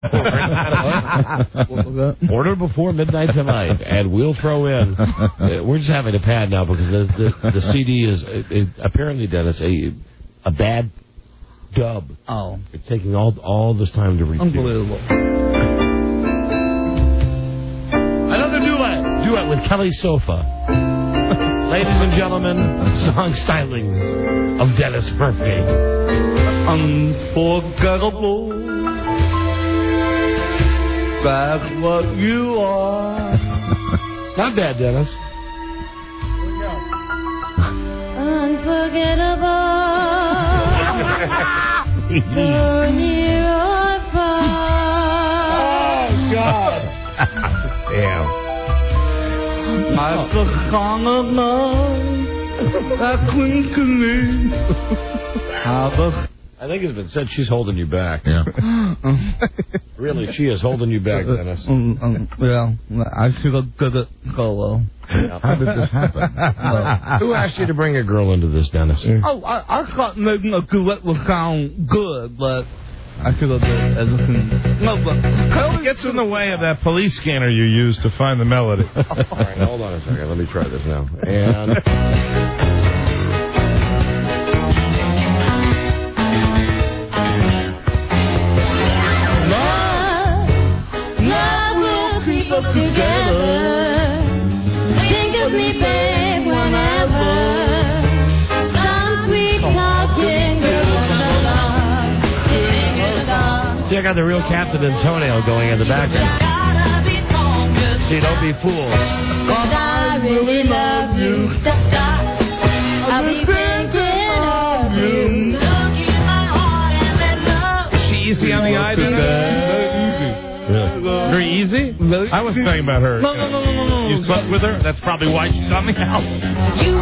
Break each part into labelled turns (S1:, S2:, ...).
S1: Order before midnight tonight, and we'll throw in. We're just having a pad now because the CD is apparently, Dennis, a bad dub.
S2: Oh,
S1: it's taking all this time to read.
S2: Unbelievable.
S1: Another duet with Kelly Sofa. Ladies and gentlemen, song stylings of Dennis Murphy.
S2: Unforgettable. That's what you are.
S1: Not bad, Dennis.
S3: Here we go. Unforgettable. So near or far.
S1: Oh, God. Damn.
S2: Like a song of love that clings to me.
S1: I think it's been said she's holding you back.
S4: Yeah.
S1: Really, she is holding you back, Dennis.
S2: Yeah, I should have got it go.
S4: How did this happen?
S1: Who asked you to bring a girl into this, Dennis?
S2: Oh, I thought maybe a duet would sound good, but I should have done everything. No, but
S4: It gets in the way of that police scanner you used to find the melody.
S1: All right, hold on a second. Let me try this now. And...
S3: Together, think of me, babe, whenever. Some sweet talking,
S1: See, I got the real Captain Antonio going in the background. See, don't be fooled.
S3: Cause I really love you. I'll be thinking of you. Look in my heart and let love.
S4: Is she easy on the eye? Very easy? I was thinking about her.
S2: No.
S4: You slept with her? That's probably why she's on the album.
S3: You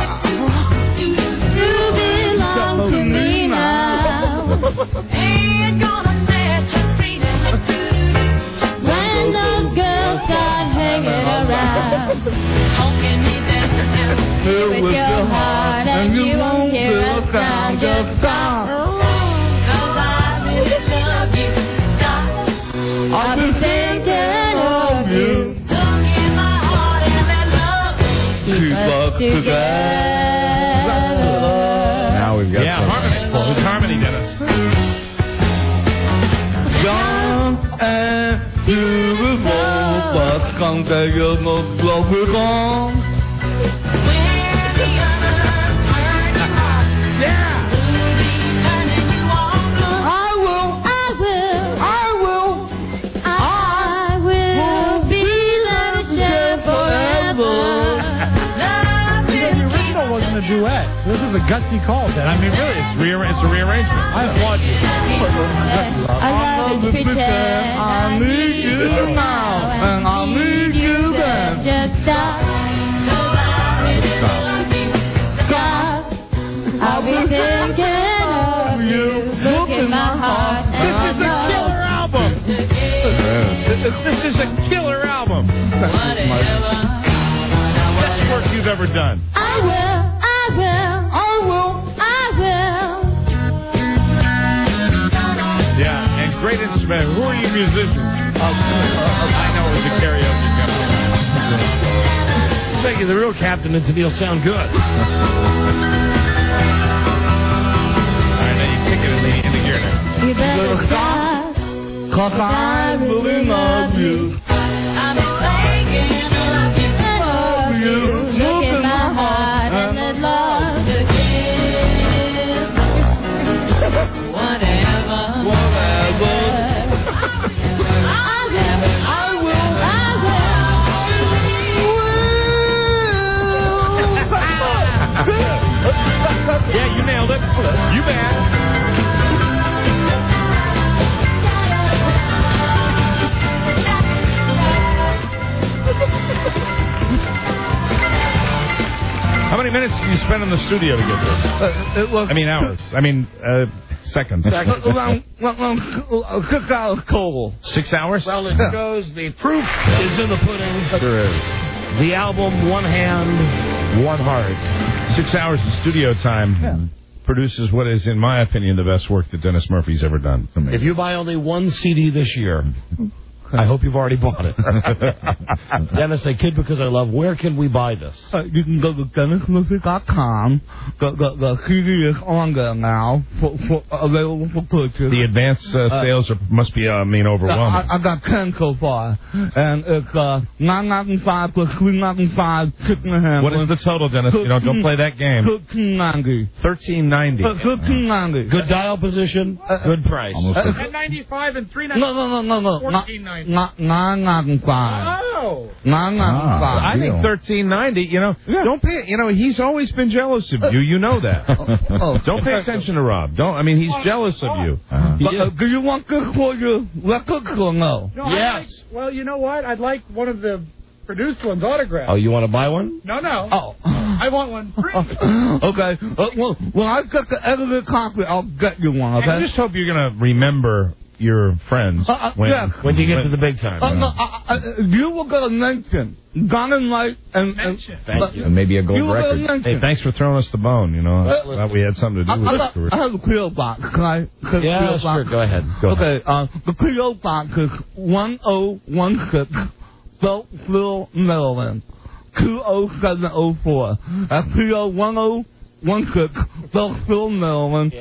S3: belong to me now. Ain't gonna let you free now. When those girls start hanging around, talking me down with your heart, and you won't hear a sound, just stop. 'Cause I really love you. Stop. I'll be thinking of you. Look in my heart and let love keep us together.
S4: Now we've got
S1: harmony.
S4: Well, it's harmony, Dennis.
S2: Young and beautiful, but someday you'll know love will come.
S3: Duet.
S5: This is a gutsy call, then.
S4: I mean, really, it's a rearrangement.
S5: I applaud you.
S3: I love to pretend I need you now, and I'll need you then. Just stop. Stop. I'll be thinking of you. Look in my heart.
S4: This is a killer album. This is a killer album. Best work you've ever done.
S3: I will.
S4: Yeah, and great instrument. Who are you musicians? I know it was a karaoke company.
S1: Thank you. The real Captain and Tennille sound good.
S4: All right, now you kick it in the gear now.
S3: You better stop. 'Cause I really love you. I'm thinking of you. Look in my heart and let love begin. Whatever. I will.
S4: Yeah, you nailed it. You bet. How many minutes did you spend in the studio to get this? Hours. Seconds.
S2: Around 6 hours total.
S4: 6 hours?
S1: Well, it goes. The proof is in the pudding.
S4: Sure is.
S1: The album, One Hand, One Heart.
S4: 6 hours of studio time. produces what is, in my opinion, the best work that Dennis Murphy's ever done.
S1: If you buy only one CD this year, I hope you've already bought it. Dennis, a Kid Because I Love, where can we buy this?
S2: You can go to DennisMurphy.com. The CD is on there now, available for purchase.
S4: The advance sales must be, overwhelming.
S2: I got 10 so far, and it's $9.95 plus $3.95 chicken and ham.
S4: What is the total, Dennis? Don't play that game.
S2: $13.90.
S4: $13.90.
S2: $13.90.
S1: Good dial position, good price.
S5: $10.95 and $3.95.
S2: No.
S5: $14.90.
S2: $9.95.
S5: Oh.
S2: $9.95.
S4: I think $13.90. Don't pay. He's always been jealous of you. You know that. Don't pay attention to Rob. He's jealous of you.
S2: Do you want this for your records or no?
S1: Yes.
S5: Well, you know what? I'd like one of the produced ones autographed.
S1: Oh, you want to buy one?
S5: No.
S2: Oh.
S5: I want one free.
S2: Okay. Well, when I get the edited copy, I'll get you one, okay?
S4: I just hope you're going to remember your friends
S1: when you get to the big time.
S2: You will get a mention. Don and Light and
S1: thank you.
S6: And maybe a gold record.
S4: Hey, thanks for throwing us the bone. Thought we had something to do with this.
S2: I have a P.O. box. Can I?
S1: Yeah, sure. Go ahead.
S2: Okay. The P.O. box is 1016 Beltsville, Maryland 20704. That's P.O. 1016 Beltsville, Maryland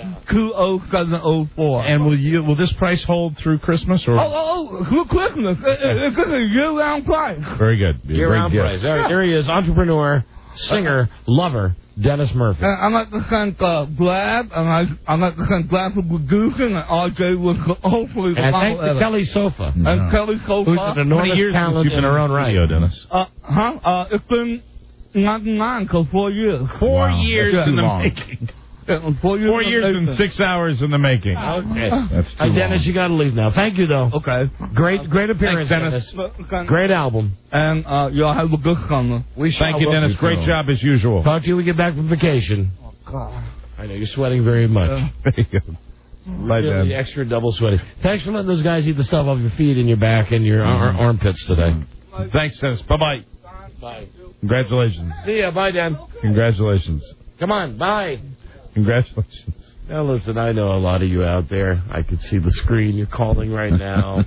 S2: 20704.
S4: And will this price hold through Christmas or?
S2: Through Christmas. It's a year-round price.
S4: Very good.
S1: Year-round price. All right, here he is, entrepreneur, singer, lover, Dennis Murphy.
S2: I'd like to thank Glad, and I'd like to thank Glad for producing, and RJ was hopefully the
S1: and
S2: final
S1: thanks to
S2: editor.
S1: Kelly Sofa.
S2: And Kelly Sofa.
S1: Who's an enormous talent in her own right.
S4: Dennis?
S2: It's been 99 for 4 years.
S4: 4 years in the making.
S2: 4
S4: years and 6 hours in the making.
S1: Okay.
S6: That's too
S1: Dennis, you got to leave now. Thank you, though.
S2: Okay.
S1: Great appearance,
S4: Thanks,
S1: Dennis. Great album.
S2: And y'all have a good summer.
S4: Thank you, Dennis. Great job as usual.
S1: Talk to you when we get back from vacation.
S2: Oh, God.
S1: I know you're sweating very much.
S4: There you go. Bye,
S1: Really
S4: Dan.
S1: extra double sweating. Thanks for letting those guys eat the stuff off your feet and your back and your armpits today.
S4: Thanks, Dennis. Bye-bye.
S1: Bye.
S4: Congratulations.
S1: See ya. Bye, Dan.
S4: Congratulations.
S1: Come on. Bye.
S4: Congratulations.
S1: Now, listen, I know a lot of you out there. I can see the screen. You're calling right now.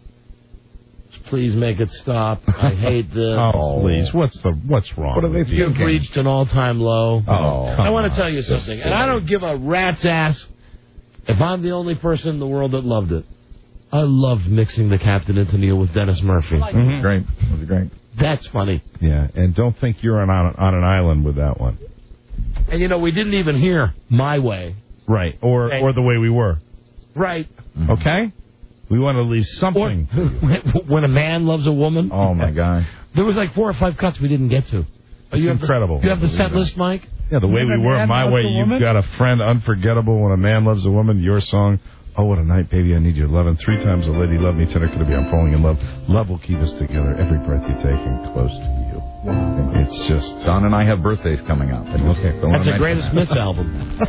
S1: Please make it stop. I hate this.
S4: Oh, please. What's wrong?
S6: What are they
S1: You've reached an all-time low. I want to tell you
S6: Just
S1: something, and I don't give a rat's ass if I'm the only person in the world that loved it. I loved mixing the Captain and Tennille with Dennis Murphy.
S6: Mm-hmm. Great. It was great.
S1: That's funny.
S4: Yeah, and don't think you're on an island with that one.
S1: And, we didn't even hear My Way.
S4: Right, or The Way We Were.
S1: Right.
S4: Mm-hmm. Okay? We want to leave something.
S1: When a man loves a woman.
S6: Oh, my God.
S1: There was like 4 or 5 cuts we didn't get to.
S4: It's incredible.
S1: You have the set list, Mike?
S4: Yeah, The Way We Were, My Way, You've Got a Friend, Unforgettable, When a Man Loves a Woman, Your Song, Oh, What a Night, Baby, I Need Your Lovin', 3 times a lady, Love Me, tonight could be I'm Falling in Love. Love will keep us together, every breath you take and close to you. Wow. It's just...
S6: Don and I have birthdays coming up.
S4: Okay.
S1: That's a Greatest Hits album.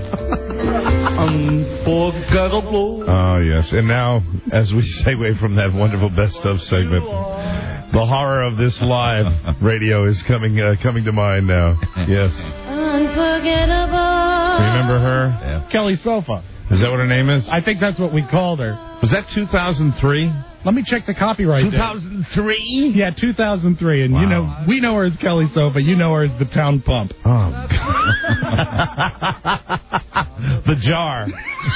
S2: Unforgettable.
S4: Oh, yes. And now, as we segue from that wonderful Best Of segment, the horror of this live radio is coming to mind now. Yes.
S3: Unforgettable.
S4: Remember her?
S6: Yeah.
S5: Kelly Sofa.
S4: Is that what her name is?
S5: I think that's what we called her.
S4: Was that 2003?
S5: Let me check the copyright.
S1: 2003?
S5: Yeah, 2003. And,
S4: Wow.
S5: we know her as Kelly Sofa. You know her as the Town Pump.
S4: Oh. The jar.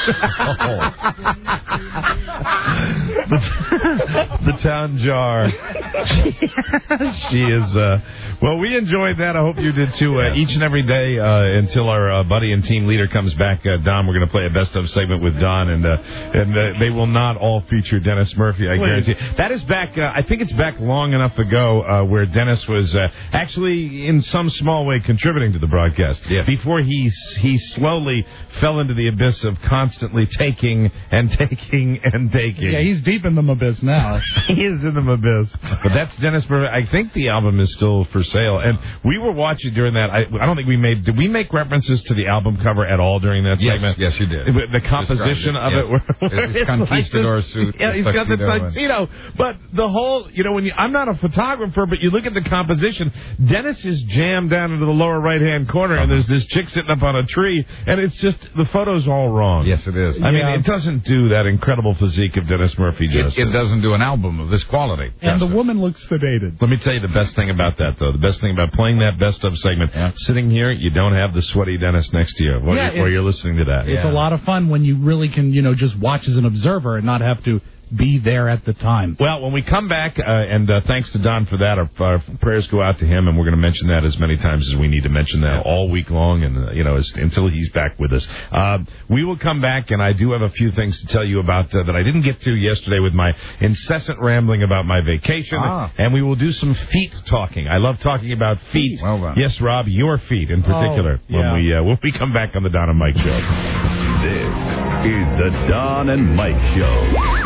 S4: The town jar. She is, well, we enjoyed that. I hope you did too. Each and every day until our buddy and team leader comes back, Don, we're going to play a Best Of segment with Don, and they will not all feature Dennis Murphy, I guarantee. That is back, I think it's back long enough ago where Dennis was actually in some small way contributing to the broadcast.
S6: Yes.
S4: Before he slowly fell into the abyss of constantly taking and taking and taking.
S5: Yeah, he's deep in the abyss now.
S4: He is in the abyss. But that's Dennis Murphy. I think the album is still for sale. And we were watching during that. I don't think we made... Did we make references to the album cover at all during that segment?
S6: Yes, you did.
S4: The composition of it.
S6: It's this conquistador suit.
S4: Yeah, he's got the tuxedo. But the whole... I'm not a photographer, but you look at the composition. Dennis is jammed down into the lower right-hand corner, and there's this chick sitting up on a tree, and it's just... The photo's all wrong.
S6: Yes, it is.
S4: I mean, it doesn't do that incredible physique of Dennis Murphy justice.
S6: It doesn't do an album of this quality.
S2: And the woman looks sedated.
S4: Let me tell you the best thing about that, though. The best thing about playing that best of segment, sitting here, you don't have the sweaty Dennis next to you while you're listening to that.
S2: It's a lot of fun when you really can, just watch as an observer and not have to be there at the time.
S4: Well, when we come back, and thanks to Don for that, our prayers go out to him, and we're going to mention that as many times as we need to mention that all week long, and until he's back with us. We will come back, and I do have a few things to tell you about that I didn't get to yesterday with my incessant rambling about my vacation, and we will do some feet talking. I love talking about feet.
S6: Well done.
S4: Yes, Rob, your feet in particular. When we come back on the Don and Mike Show.
S7: This is the Don and Mike Show.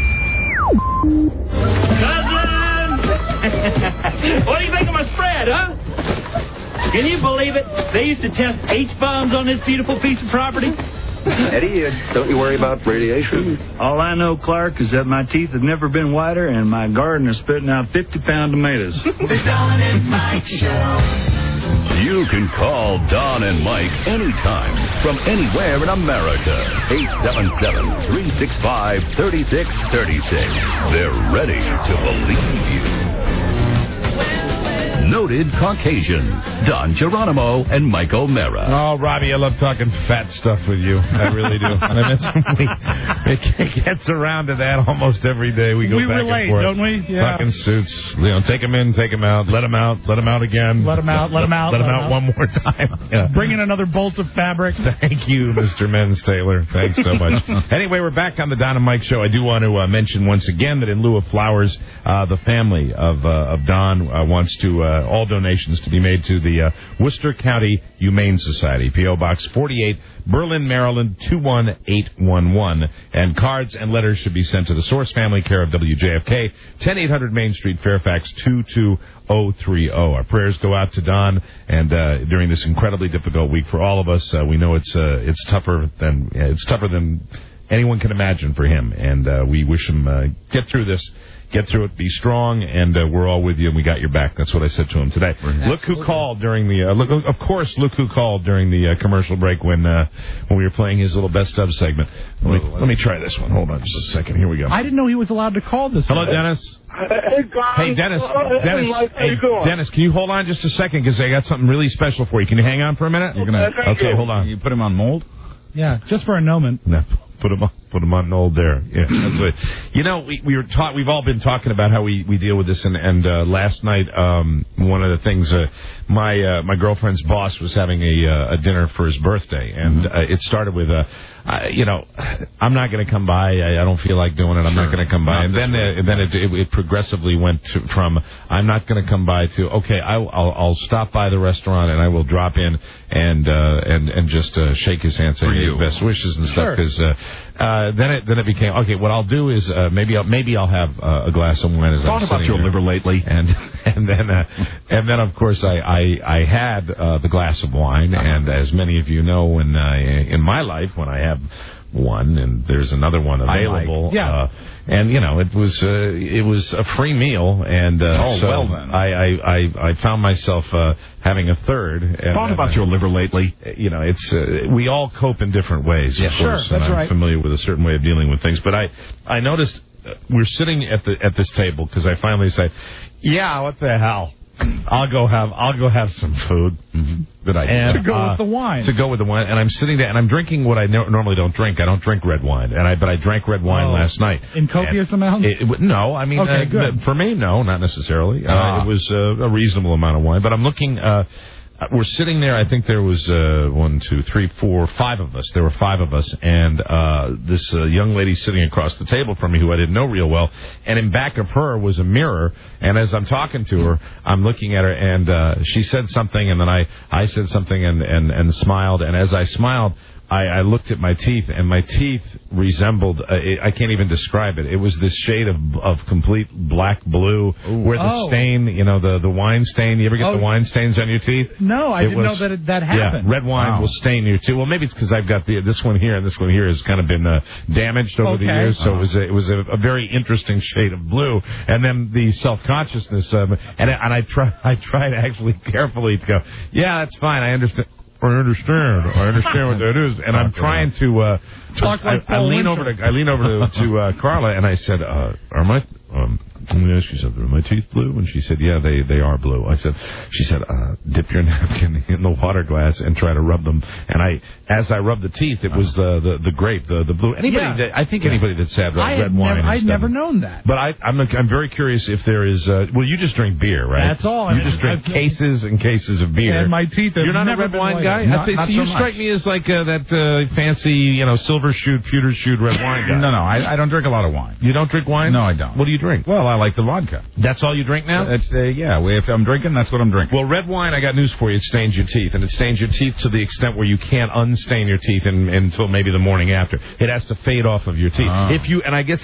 S8: Cousin! What do you think of my spread, huh? Can you believe it? They used to test H-bombs on this beautiful piece of property.
S9: Eddie, don't you worry about radiation.
S8: All I know, Clark, is that my teeth have never been whiter and my garden is spitting out 50-pound tomatoes.
S7: The Don and Mike Show. You can call Don and Mike anytime from anywhere in America. 877-365-3636. They're ready to believe you. Noted Caucasians, Don Geronimo and Mike O'Mara.
S4: Oh, Robbie, I love talking fat stuff with you. I really do. It gets around to that almost every day. We go back
S2: relate,
S4: and forth.
S2: Don't we? Yeah.
S4: Fucking suits. Take them in, take them out, let them out again.
S2: Let them out
S4: one more time. Yeah.
S2: Bring in another bolt of fabric.
S4: Thank you, Mr. Men's Taylor. Thanks so much. Anyway, we're back on the Don and Mike Show. I do want to mention once again that in lieu of flowers, the family of Don wants to all donations to be made to the Worcester County Humane Society, P.O. Box 48, Berlin, Maryland 21811. And cards and letters should be sent to the Source Family, care of WJFK, 10800 Main Street, Fairfax 22030. Our prayers go out to Don, and during this incredibly difficult week for all of us, we know it's tougher than anyone can imagine for him, and we wish him get through this. Get through it, be strong, and we're all with you, and we got your back. That's what I said to him today. Look who called during the look who called during the commercial break when we were playing his little best of segment. Let me try this one. Hold on just a second. Here we go.
S2: I didn't know he was allowed to call this.
S4: Hello, Dennis.
S5: Hey, guys.
S4: Hey, Dennis.
S5: Hey,
S4: Dennis, can you hold on just a second because I got something really special for you. Can you hang on for a minute? Okay, hold on.
S6: You put him on mold?
S2: Yeah, just for a moment.
S4: No. Put him on hold there. Yeah, that's it. We've all been talking about how we deal with this, and last night, one of the things, my girlfriend's boss was having a dinner for his birthday, and it started with I'm not going to come by. I don't feel like doing it. I'm not going to come by. And then it progressively went from I'm not going to come by to okay, I'll stop by the restaurant and I will drop in and just shake his hand, say best wishes and stuff. Because then it became okay. What I'll do is maybe I'll have a glass of wine as I'm sitting
S7: about your
S4: there.
S7: liver lately,
S4: and then of course I had the glass of wine, and as many of you know, in my life when I have one and there's another one available, and it was a free meal, and
S6: well then
S4: I found myself having a third. And,
S7: thought about your liver lately.
S4: It's we all cope in different ways, of course, and I'm familiar with a certain way of dealing with things. But I noticed we're sitting at this table because I finally say, yeah, what the hell. I'll go have some food that I
S2: to go with the wine.
S4: To go with the wine, and I'm sitting there and I'm drinking what I normally don't drink. I don't drink red wine, but I drank red wine last night
S2: in copious amounts.
S4: No, I mean,
S2: okay, good.
S4: For me, no, not necessarily. It was a reasonable amount of wine, but I'm looking. We're sitting there. I think there was 1, 2, 3, 4, 5 of us. There were 5 of us, and this young lady sitting across the table from me, who I didn't know real well. And in back of her was a mirror. And as I'm talking to her, I'm looking at her, and she said something, and then I said something, and smiled. And as I smiled, I looked at my teeth, and my teeth resembled, I can't even describe it. It was this shade of complete black blue, where the stain, the wine stain, you ever get the wine stains on your teeth?
S5: No, I didn't know that happened.
S4: Yeah, red wine will stain your teeth. Well, maybe it's because I've got this one here, and this one here has kind of been damaged over the years, so it was a very interesting shade of blue. And then the self-consciousness, and I tried actually carefully to go, yeah, that's fine, I understand what that is, and I'm trying to talk like I lean over to Carla, and I said, let me ask you something. Are my teeth blue? And she said, yeah, they are blue. She said, dip your napkin in the water glass and try to rub them. And as I rubbed the teeth, it was the grape, the blue. I think anybody that's had red wine.
S5: I'd never known that.
S4: But I'm very curious if there is. You just drink beer, right?
S5: That's all.
S4: You just drink cases and cases of beer.
S5: And my teeth. You're
S4: not a red wine guy.
S6: Not
S4: you strike me as like that fancy, silver shoot, pewter shoot red wine guy.
S6: No, I don't drink a lot of wine.
S4: You don't drink wine?
S6: No, I don't.
S4: What do you drink?
S6: Well, I like the vodka.
S4: That's all you drink now?
S6: If I'm drinking, that's what I'm drinking.
S4: Well, red wine, I got news for you. It stains your teeth, and it stains your teeth to the extent where you can't unstain your teeth until maybe the morning after. It has to fade off of your teeth. And I guess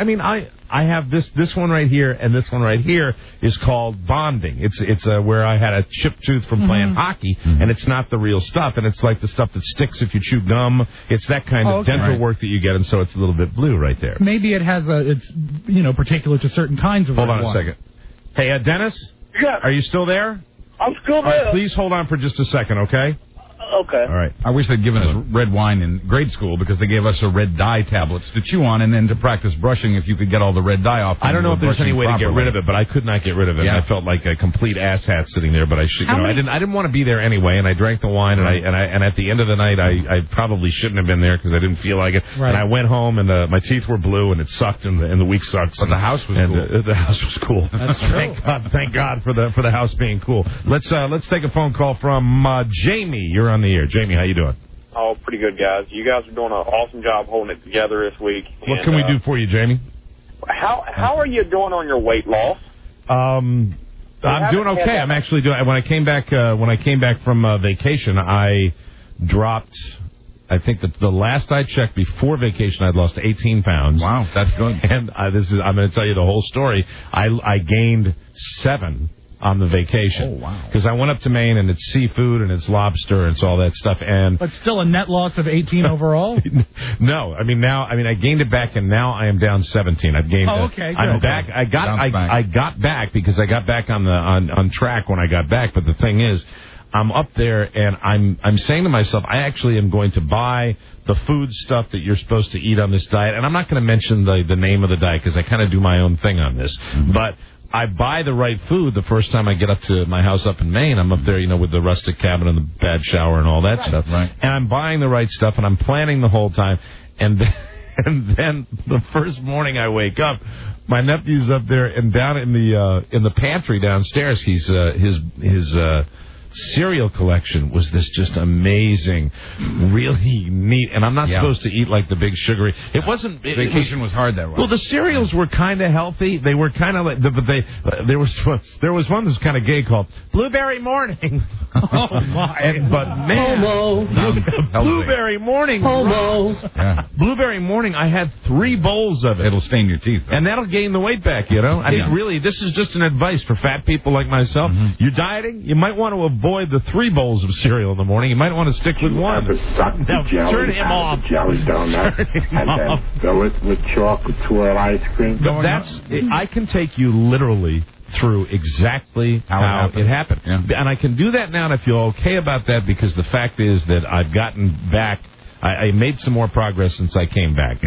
S4: I have this one right here, and this one right here is called bonding. It's where I had a chipped tooth from playing hockey, and it's not the real stuff, and it's like the stuff that sticks if you chew gum. It's that kind of dental work that you get, and so it's a little bit blue right there.
S5: Maybe it has it's particular to certain kinds of.
S4: Hold on a second. Hey, Dennis?
S10: Yeah.
S4: Are you still there?
S10: I'm still there.
S4: Right, please hold on for just a second, okay?
S10: Okay.
S4: All right.
S6: I wish they'd given us red wine in grade school because they gave us a red dye tablets to chew on and then to practice brushing if you could get all the red dye off.
S4: I don't know if there's any way to get rid of it, but I could not get rid of it. Yeah. I felt like a complete asshat sitting there, but I should. I didn't want to be there anyway, and I drank the wine, and at the end of the night, I probably shouldn't have been there because I didn't feel like it. Right. And I went home, and my teeth were blue, and it sucked, and the week sucked.
S6: But the house was cool.
S4: The house was cool.
S5: That's true.
S4: Thank God for the house being cool. Let's take a phone call from Jamie. You're on the air. Jamie, how you doing?
S11: Oh, pretty good, guys. You guys are doing an awesome job holding it together this week.
S4: What can we do for you, Jamie?
S11: How are you doing on your weight loss?
S4: I'm doing okay. I'm actually doing. When I came back from vacation, I dropped. I think that the last I checked before vacation, I'd lost 18 pounds.
S6: Wow, that's good.
S4: And I'm going to tell you the whole story. I gained 7 on the vacation.
S6: Oh, wow.
S4: Because I went up to Maine, and it's seafood, and it's lobster, and it's all that stuff.
S5: But still a net loss of 18 overall?
S4: No. I gained it back, and now I am down 17. I've gained
S5: okay.
S4: I'm back. I got back because I got back on track when I got back. But the thing is, I'm up there, and I'm saying to myself, I actually am going to buy the food stuff that you're supposed to eat on this diet. And I'm not going to mention the name of the diet because I kind of do my own thing on this. Mm-hmm. But I buy the right food the first time I get up to my house up in Maine. I'm up there, with the rustic cabin and the bad shower and all that stuff. Right. And I'm buying the right stuff, and I'm planning the whole time. And then the first morning I wake up, my nephew's up there, and down in the pantry downstairs, his cereal collection was this just amazing, really neat. And I'm not supposed to eat like the big sugary. It wasn't.
S6: Vacation was hard that way.
S4: Well, the cereals were kind of healthy. They were kind of like, but there was one that was kind of gay called Blueberry Morning.
S5: Oh my!
S4: But man, Blueberry Morning.
S6: Yeah.
S4: Blueberry Morning. I had 3 bowls of it.
S6: It'll stain your teeth, though.
S4: And that'll gain the weight back. I mean, really, this is just an advice for fat people like myself. Mm-hmm. You're dieting. You might want to avoid the 3 bowls of cereal in the morning. You might want to stick with one.
S10: Now,
S4: turn him off.
S10: Jelly donut, and then fill it with chocolate swirl ice cream.
S4: But I can take you literally through exactly how it happened. Yeah. And I can do that now, and I feel okay about that because the fact is that I've gotten back. I made some more progress since I came back,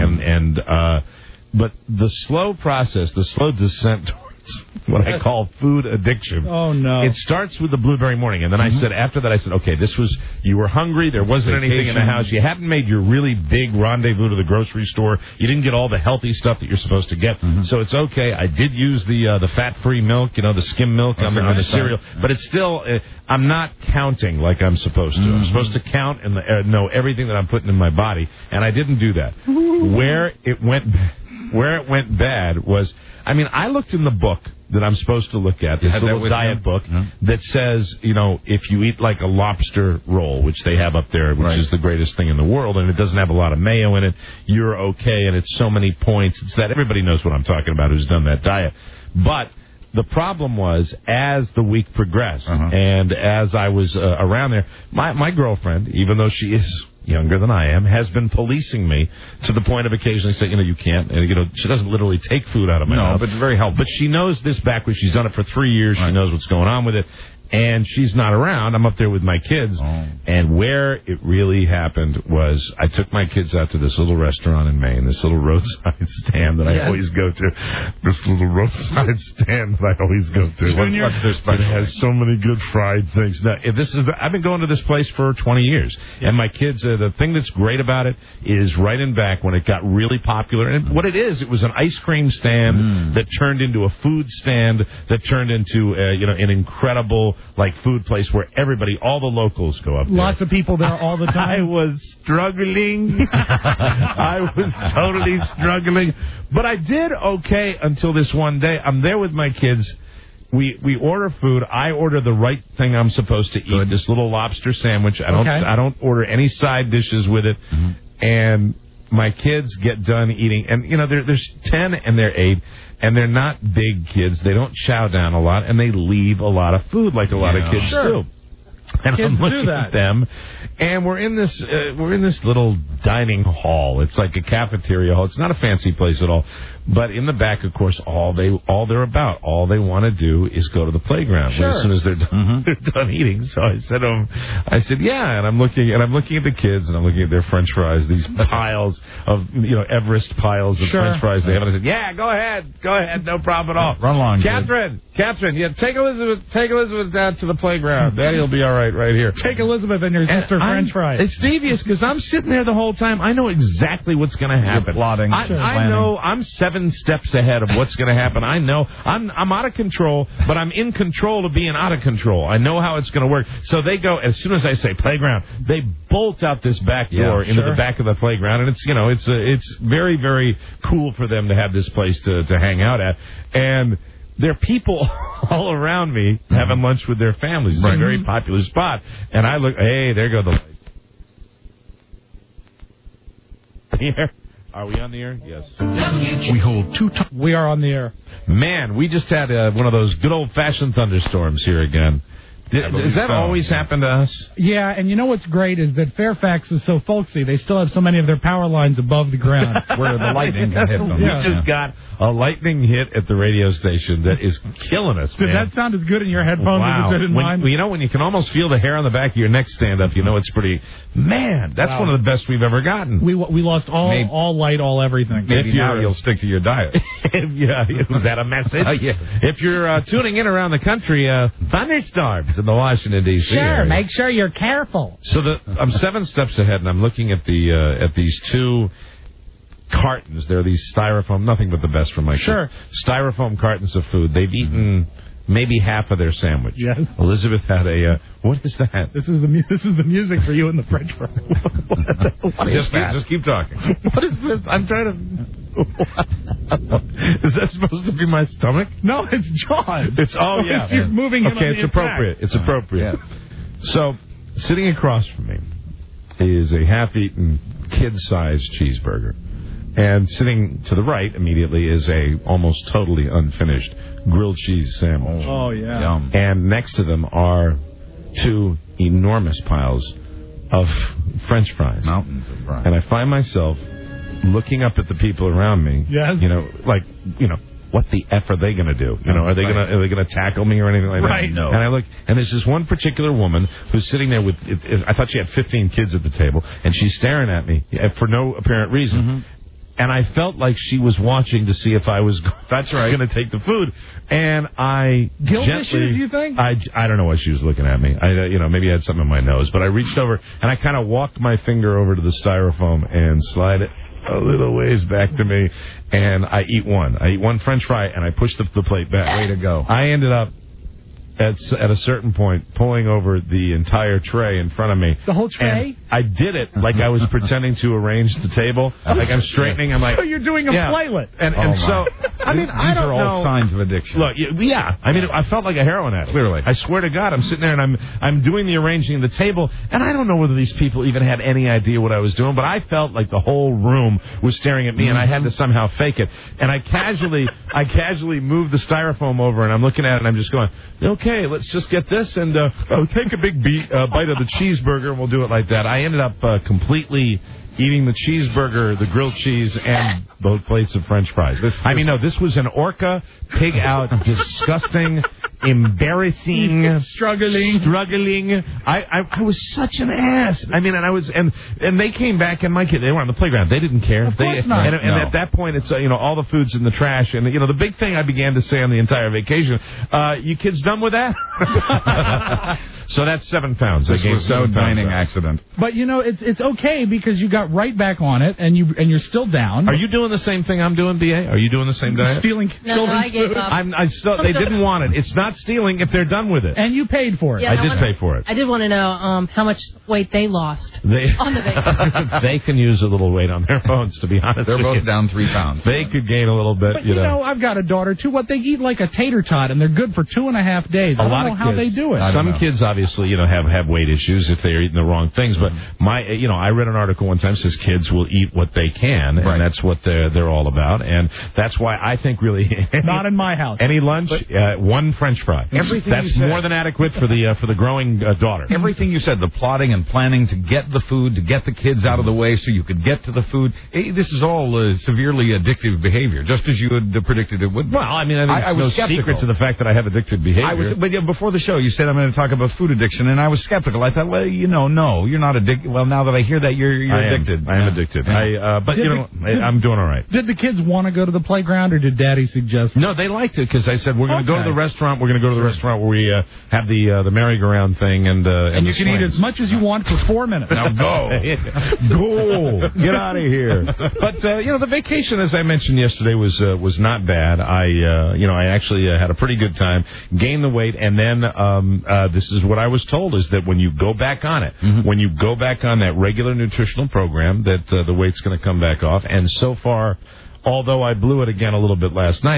S4: but the slow process, the slow descent towards what I call food addiction.
S5: Oh, no.
S4: It starts with the Blueberry Morning. And then after that, I said, okay, you were hungry. There wasn't anything in the house. You hadn't made your really big rendezvous to the grocery store. You didn't get all the healthy stuff that you're supposed to get. Mm-hmm. So it's okay. I did use the fat-free milk, the skim milk on the cereal. But it's still, I'm not counting like I'm supposed to. Mm-hmm. I'm supposed to count and know everything that I'm putting in my body. And I didn't do that. Where it went where it went bad was, I mean, I looked in the book that I'm supposed to look at, this little diet book that says, you know, if you eat like a lobster roll, which they have up there, which is the greatest thing in the world, and it doesn't have a lot of mayo in it, you're okay, and it's so many points. It's that everybody knows what I'm talking about who's done that diet. But the problem was, as the week progressed, and as I was around there, my girlfriend, even though she is younger than I am, has been policing me to the point of occasionally saying, you know, you can't, and, you know, she doesn't literally take food out of my mouth.
S6: But very helpful.
S4: But she knows this backwards. She's done it for 3 years. She knows what's going on with it. And she's not around. I'm up there with my kids. And where it really happened was I took my kids out to this little restaurant in Maine, this little roadside stand that I always go to. This little roadside stand that I always go to.
S6: What's their special?
S4: It has so many good fried things. Now, I've been going to this place for 20 years. And my kids, the thing that's great about it is right in back when it got really popular. And what it is, it was an ice cream stand that turned into a food stand that turned into, an incredible like food place where everybody, all the locals go up there.
S5: Lots of people there all the time.
S4: I was struggling. I was totally struggling. But I did okay until this one day. I'm there with my kids. We order food. I order the right thing I'm supposed to eat, this little lobster sandwich. I don't order any side dishes with it. And my kids get done eating. And, you know, there's 10 and they're 8. And they're not big kids. They don't chow down a lot, and they leave a lot of food like a lot of kids do. And
S5: kids
S4: I'm looking
S5: do that.
S4: at them, and we're in this little dining hall. It's like a cafeteria hall. It's not a fancy place at all. But in the back, of course, all they want to do is go to the playground as soon as they're done, they're done eating. So I said to them, yeah, and I'm looking at the kids, and I'm looking at their French fries, these piles of, you know, Everest piles of French fries they have. And I said, yeah, go ahead, no problem at all.
S6: Run along,
S4: Catherine, yeah, take Elizabeth down to the playground. Daddy'll be all right here.
S5: Take Elizabeth and your sister French fries.
S4: It's devious because I'm sitting there the whole time. I know exactly what's going to happen.
S6: You're plotting.
S4: I know I'm 7 steps ahead of what's going to happen. I know I'm out of control, but I'm in control of being out of control. I know how it's going to work. So they go, as soon as I say playground, they bolt out this back door into the back of the playground, and it's very, very cool for them to have this place to hang out at. And there are people all around me having lunch with their families. It's a very popular spot. And I look, hey, there go the lights. Here. Are we on the air? Yes.
S6: We hold
S5: We are on the air.
S4: Man, we just had one of those good old-fashioned thunderstorms here again. Does that always happen to us?
S5: Yeah, and you know what's great is that Fairfax is so folksy. They still have so many of their power lines above the ground.
S6: Where the lightning can hit them.
S4: We just got a lightning hit at the radio station that is killing us, man.
S5: Did that sound as good in your headphones as it did in mine?
S4: When you can almost feel the hair on the back of your neck stand up, you know it's pretty... Man, that's one of the best we've ever gotten.
S5: We lost all light, all everything.
S6: Maybe now you'll stick to your diet.
S4: Was that a message?
S6: Yeah.
S4: If you're tuning in around the country, thunderstorms in the Washington, D.C. area.
S5: Make sure you're careful.
S4: So I'm 7 steps ahead, and I'm looking at these 2 cartons. They're these styrofoam, nothing but the best for my kids. Styrofoam cartons of food. They've eaten maybe half of their sandwich.
S5: Yes.
S4: Elizabeth had what is that?
S5: This is the music for you and the French fry.
S4: Just keep talking. What is this? I'm trying to... Is that supposed to be my stomach?
S5: No, it's John. You're moving him.
S4: Okay, it's appropriate. It's appropriate. So, sitting across from me is a half-eaten, kid-sized cheeseburger. And sitting to the right immediately is a almost totally unfinished grilled cheese sandwich.
S5: Oh, yeah.
S6: Yum.
S4: And next to them are 2 enormous piles of French fries.
S6: Mountains of fries.
S4: And I find myself looking up at the people around me.
S5: Yes.
S4: What the F are they going to do? Are they going to tackle me or anything like that?
S5: Right.
S6: No.
S4: And I look, and there's this one particular woman who's sitting there with, I thought she had 15 kids at the table, and she's staring at me for no apparent reason. And I felt like she was watching to see if I was going to take the food. And I
S5: guilt
S4: gently,
S5: issues, you think?
S4: I don't know why she was looking at me. Maybe I had something in my nose. But I reached over, and I kind of walked my finger over to the styrofoam and slide it a little ways back to me. And I eat one. I eat one French fry, and I push the plate back.
S6: Way to go.
S4: I ended up at a certain point, pulling over the entire tray in front of me.
S5: The whole tray?
S4: And I did it like I was pretending to arrange the table. Like I'm straightening. I'm like,
S5: so you're doing a playlet.
S4: And so, I mean, I don't know.
S6: These are all signs of addiction.
S4: Look, yeah. I mean, I felt like a heroin addict.
S6: Clearly.
S4: I swear to God, I'm sitting there and I'm doing the arranging of the table, and I don't know whether these people even had any idea what I was doing, but I felt like the whole room was staring at me, and I had to somehow fake it. And I casually moved the styrofoam over, and I'm looking at it, and I'm just going, okay, let's just get this, and I'll take a big bite of the cheeseburger, and we'll do it like that. I ended up completely eating the cheeseburger, the grilled cheese, and both plates of French fries. This was an Orca, pig out, disgusting, embarrassing, struggling. I was such an ass. I mean, and they came back, and my kids, they were on the playground. They didn't care.
S5: Of course not.
S4: And at that point, it's all the food's in the trash, and the big thing I began to say on the entire vacation, you kids done with that? So that's 7 pounds.
S6: This was so dining accident.
S5: But it's okay because you got right back on it, and you're still down.
S4: Are you doing the same thing I'm doing, BA? Are you doing the same diet?
S5: Stealing children's food?
S4: They didn't want it. It's not stealing if they're done with it.
S5: And you paid for it.
S12: Yeah,
S4: I did pay for it.
S12: I did want to know how much weight they lost on the vacation.
S4: They can use a little weight on their phones, to be honest.
S6: They're both down 3 pounds.
S4: They could gain a little bit.
S5: But I've got a daughter too. What they eat like a tater tot, and they're good for 2.5 days. I don't know how they do it.
S4: Some kids obviously have weight issues if they're eating the wrong things. But I read an article one time that says kids will eat what they can, and that's what they're all about. And that's why I think really
S5: not in my house.
S4: Any lunch, 1 French fry. That's more than adequate for the growing daughter.
S6: Everything you said, the plotting and planning to get the food, to get the kids out of the way so you could get to the food. This is all severely addictive behavior, just as you had predicted it would be.
S4: Well, I mean, I was no skeptical. Secret to the fact that I have addictive behavior.
S6: But before the show, you said I'm going to talk about food addiction, and I was skeptical. I thought, well, no, you're not addicted. Well, now that I hear that, you're addicted.
S4: I am addicted. I'm doing all right.
S5: Did the kids want to go to the playground, or did Daddy suggest?
S4: No, they liked it because I said we're going to go to the restaurant. We're going to go to the restaurant where we have the merry-go-round thing, and
S5: you can eat as much as you want for 4 minutes.
S4: Now go, get out of here. But the vacation, as I mentioned yesterday, was not bad. I actually had a pretty good time, gained the weight, and then this is what I was told is that when you go back on it, when you go back on that regular nutritional program, that the weight's going to come back off. And so far, although I blew it again a little bit last night,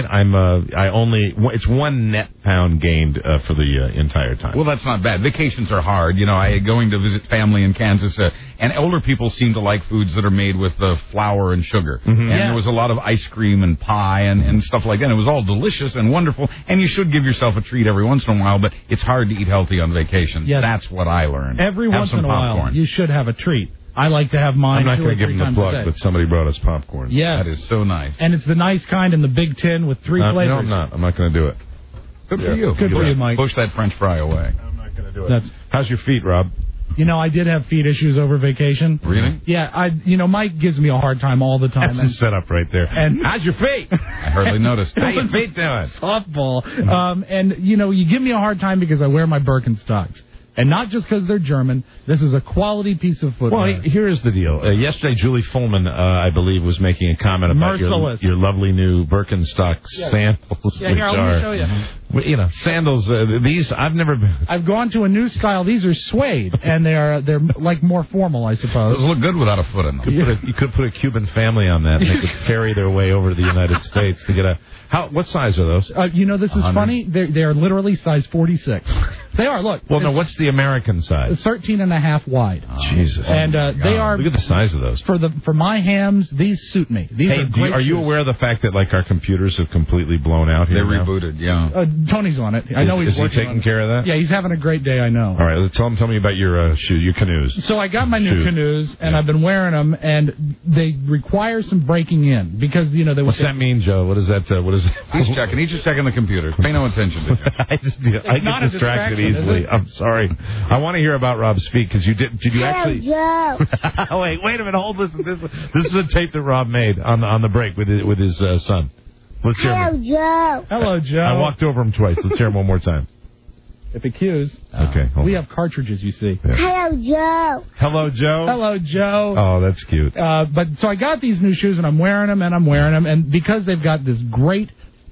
S4: it's 1 net pound gained for the entire time.
S6: Well, that's not bad. Vacations are hard. Going to visit family in Kansas, and older people seem to like foods that are made with flour and sugar. And there was a lot of ice cream and pie and stuff like that. It was all delicious and wonderful, and you should give yourself a treat every once in a while, but it's hard to eat healthy on vacation.
S5: Yes.
S6: That's what I learned.
S5: Every once in a while, you should have a treat. I like to have mine.
S4: I'm not going to give them the plug, but somebody brought us popcorn.
S5: Yes.
S6: That is so nice.
S5: And it's the nice kind in the big tin with 3 flavors.
S4: No, I'm not. I'm not going to do it.
S6: Good for you.
S5: Good for you, Mike.
S6: Push that French fry away.
S4: I'm not going to do it. How's your feet, Rob?
S5: I did have feet issues over vacation.
S6: Really?
S5: Yeah, Mike gives me a hard time all the time.
S4: That's the setup right there.
S5: And
S4: how's your feet?
S6: I hardly noticed.
S4: How your feet doing?
S5: Softball. And you give me a hard time because I wear my Birkenstocks. And not just because they're German. This is a quality piece of footwear.
S4: Well, here's the deal. Yesterday, Julie Fullman, I believe, was making a comment about your lovely new Birkenstock sandals.
S5: Yeah, here, let me show you.
S4: Sandals, these, I've
S5: gone to a new style. These are suede, and they're like more formal, I suppose.
S6: Those look good without a foot in them.
S4: You could put a Cuban family on that, and they could ferry their way over to the United States to get what size are those?
S5: This is 100. Funny. They're literally size 46. They are, look.
S4: Well, no, what's the American size?
S5: 13.5 wide.
S4: Jesus.
S5: And they are.
S4: Look at the size of those.
S5: For my hams, these suit me. These are great
S4: are you aware of the fact that our computers have completely blown out here?
S6: They're rebooted, yeah.
S5: Tony's on it. I know he's working.
S4: Is he taking care of that?
S5: Yeah, he's having a great day, I know.
S4: All right, tell me about your shoes, your canoes.
S5: So I got my new canoes, and I've been wearing them, and they require some breaking in because they.
S4: What's that mean, Joe? What is that? What is that?
S6: He's checking. He's just checking the computer. Pay no attention to him.
S4: I get distracted easily. I'm sorry. I want to hear about Rob's feet because you did you actually?
S3: Joe.
S4: Wait a minute. Hold this. This is a tape that Rob made on the break with his son. Let's hear him.
S3: Joe.
S5: Hello, Joe.
S4: I walked over him twice. Let's hear him one more time.
S5: If it cues.
S4: Okay.
S5: We have cartridges, you see.
S3: Yeah. Hello, Joe.
S4: Hello, Joe.
S5: Hello, Joe.
S4: Oh, that's cute.
S5: But so I got these new shoes, and I'm wearing them, and because they've got this great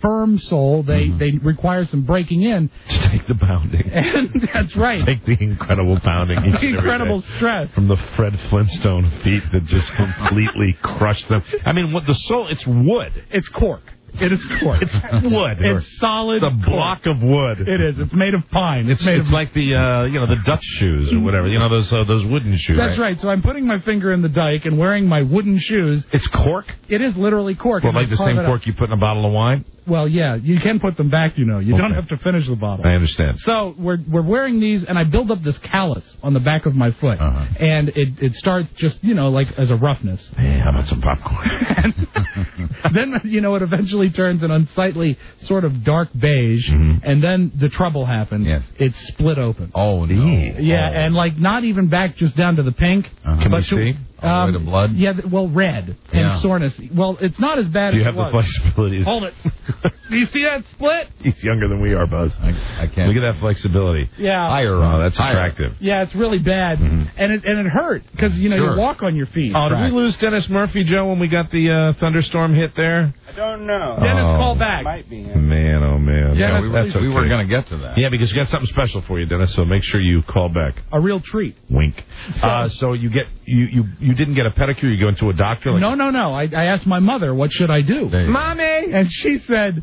S5: firm sole. They require some breaking in.
S4: To take the pounding.
S5: And that's right.
S4: Take the incredible pounding. Each
S5: The
S4: and every
S5: incredible
S4: day.
S5: stress.
S4: From the Fred Flintstone feet that just completely crushed them. I mean, what the sole, it's wood.
S5: It's cork. It is cork.
S4: It's wood.
S5: It's solid.
S4: It's a block of wood.
S5: It is. It's made of pine. It's made of
S4: like the the Dutch shoes or whatever. You know those wooden shoes.
S5: That's right. So I'm putting my finger in the dike and wearing my wooden shoes.
S4: It's cork.
S5: It is literally cork.
S4: Well, like the same cork you put in a bottle of wine.
S5: Well, yeah, you can put them back. You don't have to finish the bottle.
S4: I understand.
S5: So we're wearing these, and I build up this callus on the back of my foot, and it starts just like as a roughness.
S4: Hey, how about some popcorn?
S5: Then it eventually turns an unsightly sort of dark beige, and then the trouble happens.
S6: Yes.
S5: It's split open.
S6: Oh no!
S5: Yeah, and not even back just down to the pink.
S4: Can we see?
S6: All the way to blood?
S5: Yeah, red and soreness. Well, it's not as bad as
S4: Do you
S5: it
S4: have
S5: was.
S4: the flexibility?
S5: Hold it. Do you see that split?
S4: He's younger than we are, Buzz.
S6: I can't.
S4: Look at that flexibility.
S5: Yeah.
S6: Higher.
S4: Oh, that's attractive.
S5: Yeah, it's really bad, and it hurt because you walk on your feet.
S4: Oh, did we lose Dennis Murphy, Joe, when we got the thunderstorm hit there?
S11: I don't know.
S5: Dennis, call back.
S11: Might be.
S4: Man, oh man.
S5: Yeah,
S4: that's
S6: we were going to get to that.
S4: Yeah, because we got something special for you, Dennis. So make sure you call back.
S5: A real treat.
S4: Wink. So you get you didn't get a pedicure. You go into a doctor.
S5: No. I asked my mother, what should I do?
S4: Mommy,
S5: and she said,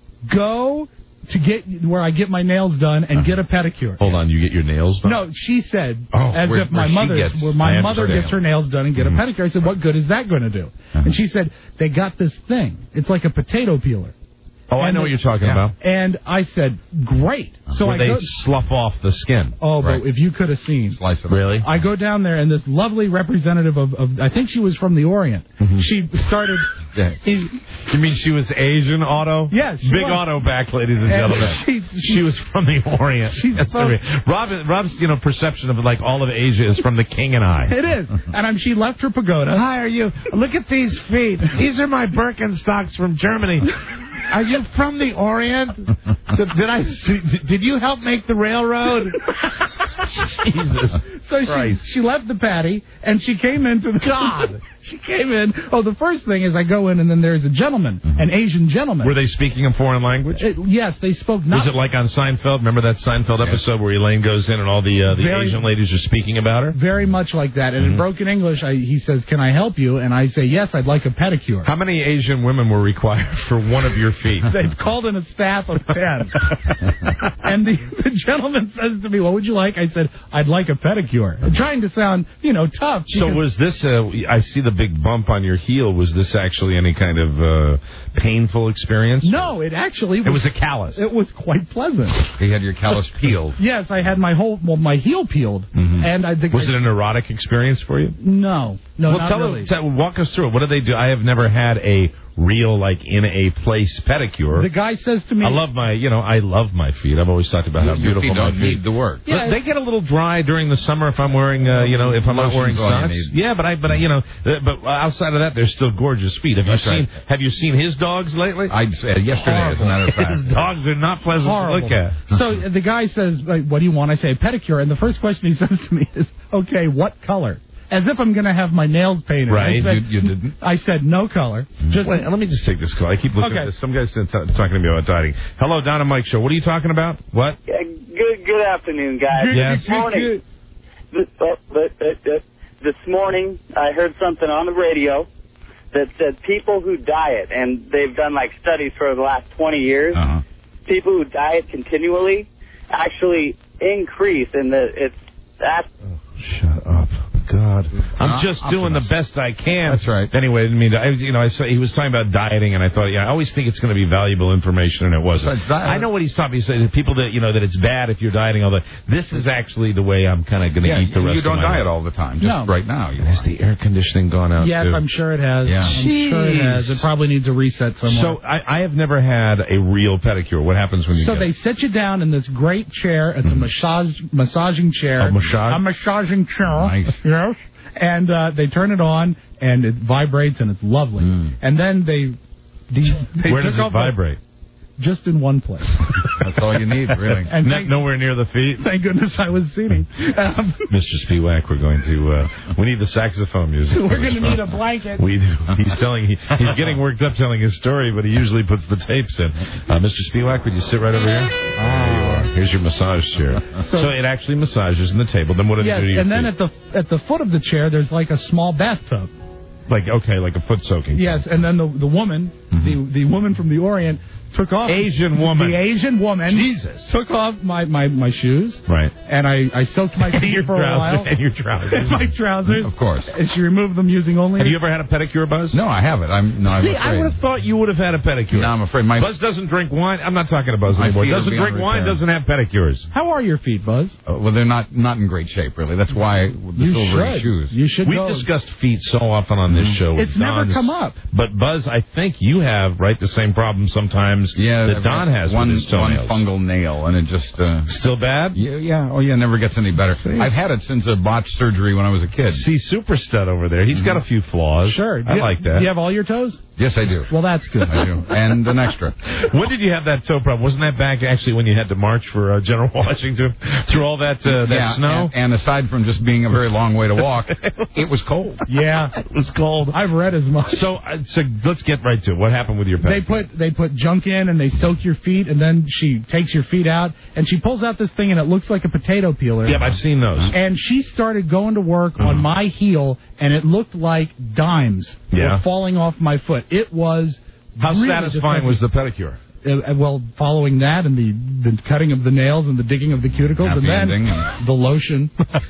S5: go to get where I get my nails done and get a pedicure.
S4: Hold on, you get your nails done?
S5: No, she said,
S4: where
S5: my mother gets her nails done and get a pedicure. I said, what good is that going to do? And she said, they got this thing. It's like a potato peeler.
S4: Oh, I know what you're talking about.
S5: And I said, great. So
S4: Where they slough off the skin.
S5: Oh, but if you could have seen.
S6: Slice it.
S4: Really?
S5: I go down there, and this lovely representative of I think she was from the Orient. She started.
S4: You mean she was Asian, Otto?
S5: Yes.
S4: Big was. Otto back, ladies and gentlemen. She was from the Orient. Rob's perception of all of Asia is from the King and I.
S5: It is. And she left her pagoda.
S4: Hi, are you? Look at these feet. These are my Birkenstocks from Germany. Are you from the Orient? Did you help make the railroad? Jesus.
S5: So she left the patty, and she came into the... God! She came in. Oh, the first thing is I go in, and then there's a gentleman, an Asian gentleman.
S4: Were they speaking a foreign language?
S5: Yes, they spoke...
S4: Was it like on Seinfeld? Remember that Seinfeld episode where Elaine goes in and all the Asian ladies are speaking about her?
S5: Very much like that. And in broken English, he says, can I help you? And I say, yes, I'd like a pedicure.
S4: How many Asian women were required for one of your feet?
S5: They've called in a staff of 10. And the gentleman says to me, what would you like? I said, I'd like a pedicure. I'm trying to sound, tough.
S4: So was this, I see the big bump on your heel. Was this actually any kind of painful experience?
S5: No, it actually was.
S4: It was a callus.
S5: It was quite pleasant.
S6: You had your callus peeled.
S5: Yes, I had my heel peeled. And I think
S4: was it an erotic experience for you?
S5: No, not really.
S4: Walk us through it. What do they do? I have never had a real in a place pedicure.
S5: The guy says to me,
S4: I love my feet. I've always talked about how beautiful my feet
S6: need the work.
S5: Yeah,
S4: they get a little dry during the summer if I'm wearing if I'm not wearing socks. Yeah, but outside of that, they're still gorgeous feet. Have you seen his dogs lately?
S6: I said yesterday, as a matter of fact.
S4: His dogs are not pleasant to look at.
S5: So the guy says, what do you want? I say a pedicure, and the first question he says to me is, okay, what color? As if I'm going to have my nails painted.
S4: Right,
S6: you didn't?
S5: I said no color.
S4: Wait, let me just take this call. I keep looking at this. Some guy's talking to me about dieting. Hello, Don and Mike Show. What are you talking about? What?
S13: Good afternoon, guys.
S4: Yes.
S13: This morning, I heard something on the radio that said people who diet, and they've done studies for the last 20 years, people who diet continually actually increase in
S4: Shut up. God. I'm just doing the best I can.
S6: That's right.
S4: Anyway, I saw he was talking about dieting, and I thought, I always think it's going to be valuable information, and it wasn't. I know what he's talking about. He said people that, that it's bad if you're dieting all the... This is actually the way I'm kind of going to eat the rest of my life.
S6: You don't diet all the time. Just right now.
S4: Has the air conditioning gone out,
S5: Yes,
S4: too?
S5: I'm sure it has.
S6: Yeah.
S5: I'm sure it has. It probably needs a reset somewhere.
S4: So I have never had a real pedicure. What happens when you
S5: So they sit you down in this great chair. It's a massaging chair.
S4: A massage?
S5: A massaging chair.
S4: Nice.
S5: Yes. And they turn it on, and it vibrates, and it's lovely. And then they
S4: where does it vibrate?
S5: Just in one place.
S6: That's all you need, really.
S5: And
S4: nowhere near the feet.
S5: Thank goodness I was seating.
S4: Mr. Spiewak, we're going to. We need the saxophone music.
S5: We're going to need a blanket.
S4: We do. He's getting worked up telling his story, but he usually puts the tapes in. Mr. Spiewak, would you sit right over here? Here's your massage chair. So it actually massages in the table. Then what do they do to your
S5: and then
S4: feet?
S5: at the foot of the chair, there's like a small bathtub.
S4: Like a foot soaking.
S5: Yes, and then the woman, the woman from the Orient, took off
S4: The Asian woman
S5: Jesus took off my shoes.
S4: Right.
S5: And I soaked my feet for a while.
S4: And your trousers.
S5: My trousers.
S6: Of course.
S5: And she removed them using only.
S4: Have you ever had a pedicure, Buzz?
S6: No, I haven't. I'm afraid.
S4: I would have thought you would have had a pedicure.
S6: No, I'm afraid.
S4: Buzz doesn't drink wine. I'm not talking to Buzz anymore. Doesn't drink wine, doesn't have pedicures.
S5: How are your feet, Buzz?
S6: Well, they're not in great shape, really. That's why the silver shoes.
S5: You should
S4: We've discussed feet so often on this show.
S5: It's never come up.
S4: But, Buzz, I think you have, the same problem sometimes that Don has with his toenails.
S6: One fungal nail, and it just...
S4: Still bad?
S6: Yeah. Oh, yeah, never gets any better. I've had it since a botched surgery when I was a kid.
S4: See, Super Stud over there, he's got a few flaws.
S5: Sure.
S4: I like that.
S5: Do you have all your toes?
S6: Yes, I do.
S5: Well, that's good.
S6: I do. And an extra.
S4: When did you have that toe problem? Wasn't that back actually when you had to march for General Washington through all that snow?
S6: And aside from just being a very long way to walk, it was cold.
S5: Yeah,
S4: it was cold.
S5: I've read as much.
S4: So let's get right to it. What happened with your pedicure?
S5: They put junk in and they soak your feet, and then she takes your feet out and she pulls out this thing and it looks like a potato peeler.
S4: Yeah, I've seen those.
S5: And she started going to work on my heel, and it looked like dimes were falling off my foot. It was
S4: How
S5: really
S4: satisfying was the pedicure?
S5: Well, following that and the cutting of the nails and the digging of the cuticles,
S6: Happy
S5: and then
S6: ending.
S5: the lotion.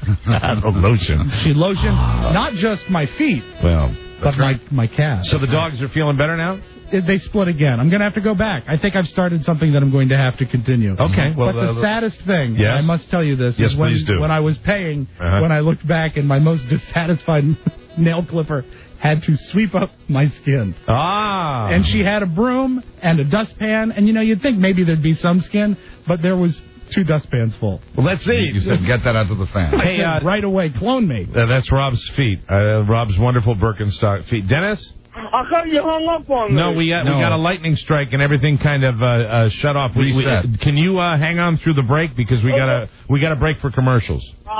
S4: The lotion.
S5: She lotioned not just my feet, but my calves.
S4: So the dogs are feeling better now?
S5: They split again. I'm going to have to go back. I think I've started something that I'm going to have to continue.
S4: Okay. Well,
S5: but the saddest thing, I must tell you this, is when I was paying, when I looked back and my most dissatisfied nail clipper had to sweep up my skin.
S4: Ah.
S5: And she had a broom and a dustpan, and you'd think maybe there'd be some skin, but there was 2 dustpans full.
S4: Well, let's see.
S6: You said get that out to the fan.
S5: Hey, right away, clone me.
S4: That's Rob's feet. Rob's wonderful Birkenstock feet. Dennis?
S10: I thought you hung up on me.
S4: No, we got a lightning strike and everything kind of shut off.
S6: Reset.
S4: Can you hang on through the break because we got a break for commercials.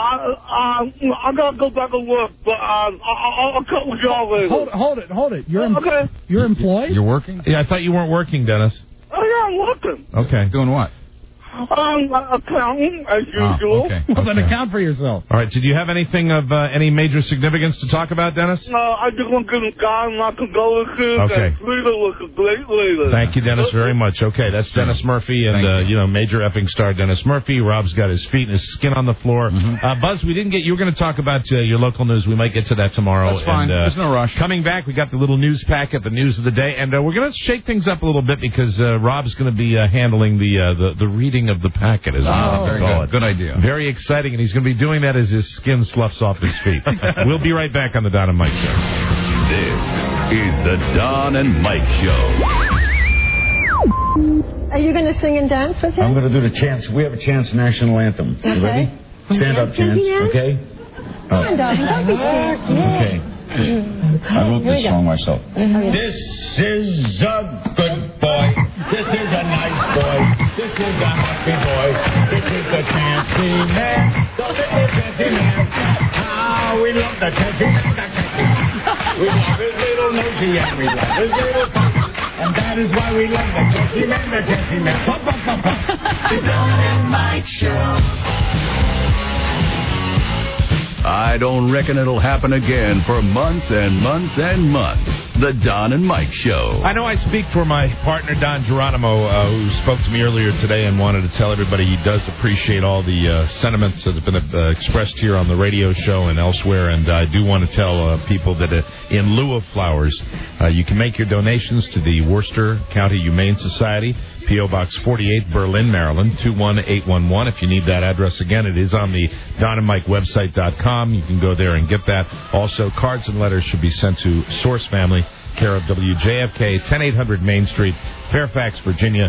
S10: I gotta go back and work, but I'll cut with y'all later.
S5: Hold it. You're employed?
S6: You're working?
S4: Yeah, I thought you weren't working, Dennis.
S10: Oh yeah, I'm working.
S4: Okay.
S6: Doing what?
S10: Accounting, as usual.
S6: Okay.
S5: Well, then account for yourself.
S4: All right. Did you have anything of any major significance to talk about, Dennis?
S10: I just want to give a guy my condolences.
S4: Okay.
S10: And Frida was a great leader.
S4: Thank you, Dennis, very much. Okay, that's Dennis Murphy, and major effing star Dennis Murphy. Rob's got his feet and his skin on the floor. Buzz, we didn't get. You were going to talk about your local news. We might get to that tomorrow.
S6: That's fine. There's no rush.
S4: Coming back, we got the little news packet, the news of the day, and we're going to shake things up a little bit because Rob's going to be handling the reading of the packet.
S6: Very good. Good idea.
S4: Very exciting, and he's going to be doing that as his skin sloughs off his feet. We'll be right back on the Don and Mike Show.
S7: This is the Don and Mike Show.
S14: Are you going to sing and dance with him?
S15: I'm going to do the chants. We have a chants national anthem. You ready? Stand up, chants. Okay?
S14: Come on, darling. Don't be scared.
S15: Okay. I wrote this song myself. This is a good boy. This is a nice boy. This is a happy boy. This is the Chancy Man. The little Chancy Man. How we love the Chancy Man. We love his little nosy and we love his little pump. And that is why we love the Chancy Man. The Chancy Man. Pump, pump, pump, pump. The Don and Mike Show.
S7: I don't reckon it'll happen again for months and months and months. The Don and Mike Show.
S4: I know I speak for my partner, Don Geronimo, who spoke to me earlier today and wanted to tell everybody he does appreciate all the sentiments that have been expressed here on the radio show and elsewhere. And I do want to tell people that in lieu of flowers, you can make your donations to the Worcester County Humane Society. P.O. Box 48, Berlin, Maryland, 21811. If you need that address again, it is on the DonandMikeWebsite.com. You can go there and get that. Also, cards and letters should be sent to Source Family, care of WJFK, 10800 Main Street, Fairfax, Virginia,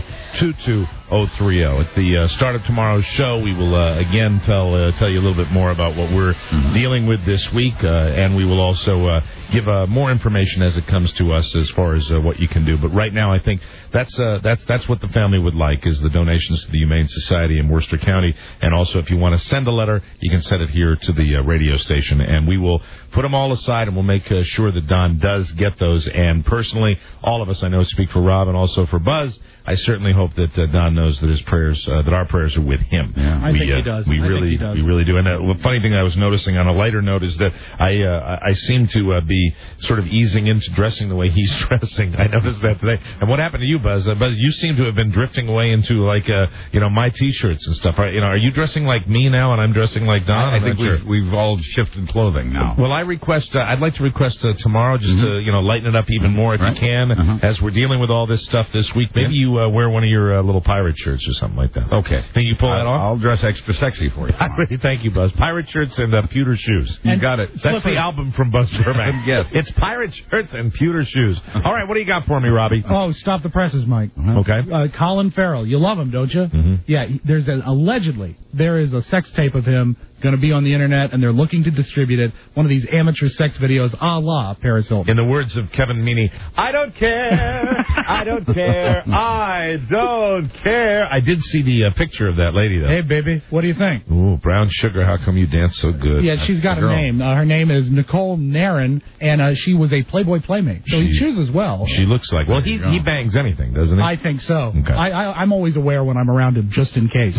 S4: 22030. At the start of tomorrow's show, we will again tell you a little bit more about what we're dealing with this week, and we will also give more information as it comes to us as far as what you can do. But right now, I think that's what the family would like, is the donations to the Humane Society in Worcester County. And also, if you want to send a letter, you can send it here to the radio station, and we will put them all aside, and we'll make sure that Don does get those. And personally, all of us, I know, speak for Rob and also for Buzz, I certainly hope that Don knows that his prayers, that our prayers are with him.
S5: Yeah. I think he does.
S4: We really do. And the funny thing I was noticing on a lighter note is that I seem to be sort of easing into dressing the way he's dressing. I noticed that today. And what happened to you, Buzz? Buzz, you seem to have been drifting away into like my T-shirts and stuff. Are you dressing like me now, and I'm dressing like Don?
S6: I think we've all shifted clothing now.
S4: Well, I'd like to request tomorrow just to lighten it up even more if you can, as we're dealing with all this stuff this week. Maybe you wear one of your little pirate shirts or something like that.
S6: Okay.
S4: Think you pull that off?
S6: I'll dress extra sexy for you.
S4: Thank you, Buzz. Pirate shirts and pewter shoes.
S6: You got it.
S4: That's the album from Buzz Burbank.
S6: Yes.
S4: It's pirate shirts and pewter shoes. All right, what do you got for me, Robbie?
S5: Oh, stop the presses, Mike.
S4: Okay.
S5: Colin Farrell. You love him, don't you?
S4: Mm-hmm.
S5: Yeah, allegedly, there is a sex tape of him going to be on the internet, and they're looking to distribute it. One of these amateur sex videos a la Paris Hilton.
S4: In the words of Kevin Meaney, I don't care, I don't care, I don't care. I did see the picture of that lady, though.
S5: Hey, baby, what do you think?
S4: Ooh, brown sugar, how come you dance so good?
S5: Yeah, she's got a name. Her name is Nicole Nairn, and she was a Playboy Playmate, so he chooses well.
S4: She looks like, well, he bangs anything, doesn't he?
S5: I think so.
S4: Okay.
S5: I'm always aware when I'm around him, just in case.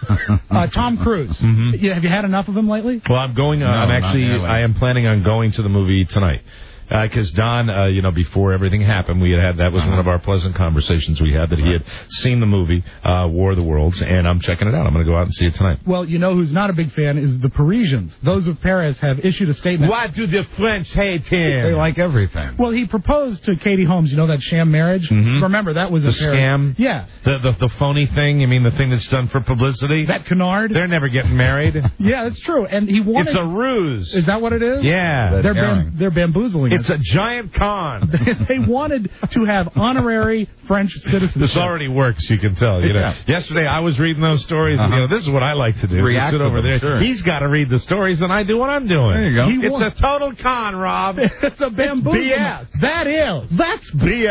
S5: Tom Cruise.
S4: Mm-hmm.
S5: Have you had enough of him lately?
S4: Well, I'm going. I am planning on going to the movie tonight. Because Don, before everything happened, that was one of our pleasant conversations we had, that he had seen the movie, War of the Worlds, and I'm checking it out. I'm going to go out and see it tonight.
S5: Well, who's not a big fan is the Parisians. Those of Paris have issued a statement.
S4: Why do the French hate him?
S6: They like everything.
S5: Well, he proposed to Katie Holmes, that sham marriage?
S4: Mm-hmm.
S5: Remember, that was
S4: a scam?
S5: Yeah.
S4: The phony thing? You mean the thing that's done for publicity?
S5: That canard?
S4: They're never getting married.
S5: Yeah, that's true. And he wanted...
S4: It's a ruse.
S5: Is that what it is?
S4: Yeah.
S5: They're bamboozling
S4: It's a giant con.
S5: They wanted to have honorary French citizenship.
S4: This already works, you can tell. Yesterday I was reading those stories. This is what I like to do.
S6: React
S4: sit over there.
S6: Sure.
S4: He's got to read the stories, then I do what I'm doing.
S6: There you go.
S4: It's a total con, Rob.
S5: It's a bamboozling.
S4: BS.
S5: That is.
S4: That's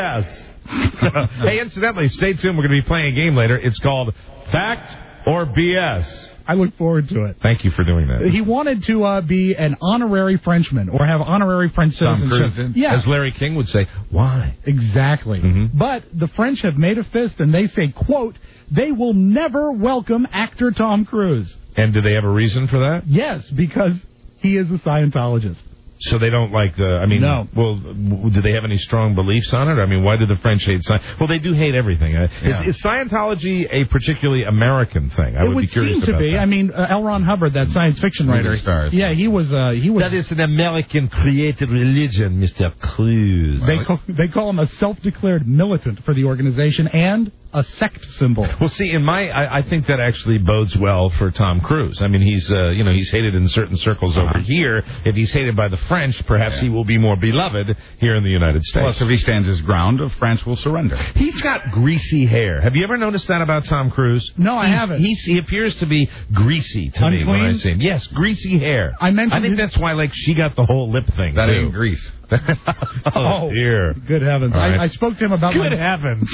S4: BS. Hey, incidentally, stay tuned. We're going to be playing a game later. It's called Fact or BS.
S5: I look forward to it.
S4: Thank you for doing that.
S5: He wanted to be an honorary Frenchman or have honorary French citizenship.
S4: Yeah. As Larry King would say, why?
S5: Exactly.
S4: Mm-hmm.
S5: But the French have made a fist, and they say, quote, they will never welcome actor Tom Cruise.
S4: And do they have a reason for that?
S5: Yes, because he is a Scientologist.
S4: So they don't like
S5: no.
S4: Well, do they have any strong beliefs on it? I mean, why do the French hate Scientology? Well, they do hate everything. Is Scientology a particularly American thing? I would be curious about that. It would seem to be.
S5: I mean, L. Ron Hubbard, that science fiction writer. Yeah, he was.
S1: That is an American created religion, Mr. Cruise.
S5: They call him a self-declared militant for the organization and a sect symbol.
S4: Well, see, I think that actually bodes well for Tom Cruise. I mean, he's hated in certain circles over here. If he's hated by the French, perhaps he will be more beloved here in the United States.
S6: Plus, if he stands his ground, France will surrender.
S4: He's got greasy hair. Have you ever noticed that about Tom Cruise?
S5: No, I haven't.
S4: He appears to be greasy to me when I see him. Yes, greasy hair.
S5: I think
S4: that's why, she got the whole lip thing.
S6: That ain't grease.
S4: Oh, dear.
S5: Good heavens. Right. I spoke to him about
S4: Good heavens.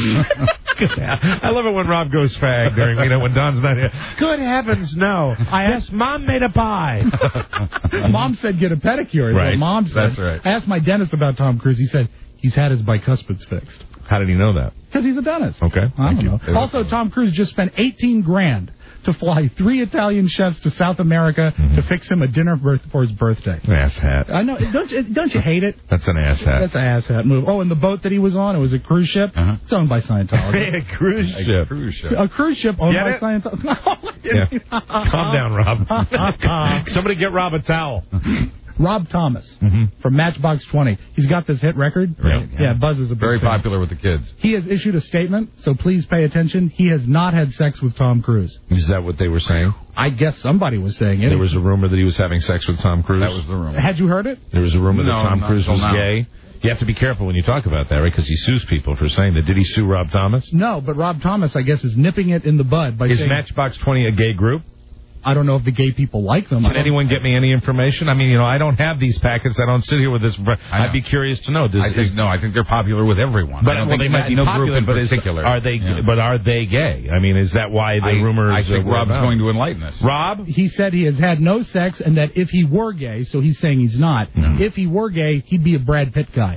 S4: I love it when Rob goes fag during, when Don's not here. Good heavens, no. Mom made a pie.
S5: Mom said get a pedicure.
S4: Right.
S5: Mom said.
S6: That's right.
S5: I asked my dentist about Tom Cruise. He said he's had his bicuspids fixed.
S4: How did he know that?
S5: Because he's a dentist.
S4: Okay.
S5: I don't know. Also, Tom Cruise just spent $18,000 to fly 3 Italian chefs to South America to fix him a dinner for his birthday.
S4: Ass hat.
S5: I know. Don't you hate it?
S4: That's an ass hat.
S5: That's an ass hat move. Oh, and the boat that he was on, it was a cruise ship. It's owned by Scientology.
S4: A cruise ship.
S5: A cruise ship owned by Scientology.
S4: Calm down, Rob. Somebody get Rob a towel.
S5: Rob Thomas from Matchbox 20. He's got this hit record.
S4: Right.
S5: Yeah, Buzz is a big
S6: very
S5: fan.
S6: popular with the kids.
S5: He has issued a statement, so please pay attention. He has not had sex with Tom Cruise.
S4: Is that what they were saying?
S5: I guess somebody was saying it.
S4: There was a rumor that he was having sex with Tom Cruise.
S6: That was the rumor.
S5: Had you heard it?
S4: There was a rumor that Tom Cruise was gay. You have to be careful when you talk about that, right? Because he sues people for saying that. Did he sue Rob Thomas?
S5: No, but Rob Thomas, I guess, is nipping it in the bud by saying...
S4: Is Matchbox 20 a gay group?
S5: I don't know if the gay people like them.
S4: Can anyone get me any information? I mean, I don't have these packets. I don't sit here with this. I'd be curious to know.
S6: I think they're popular with everyone.
S4: But they might be popular, but particular. Are they gay? I mean, is that why the rumors?
S6: I think Rob's going to enlighten us.
S4: Rob?
S5: He said he has had no sex, and that if he were gay, so he's saying he's not. If he were gay, he'd be a Brad Pitt guy.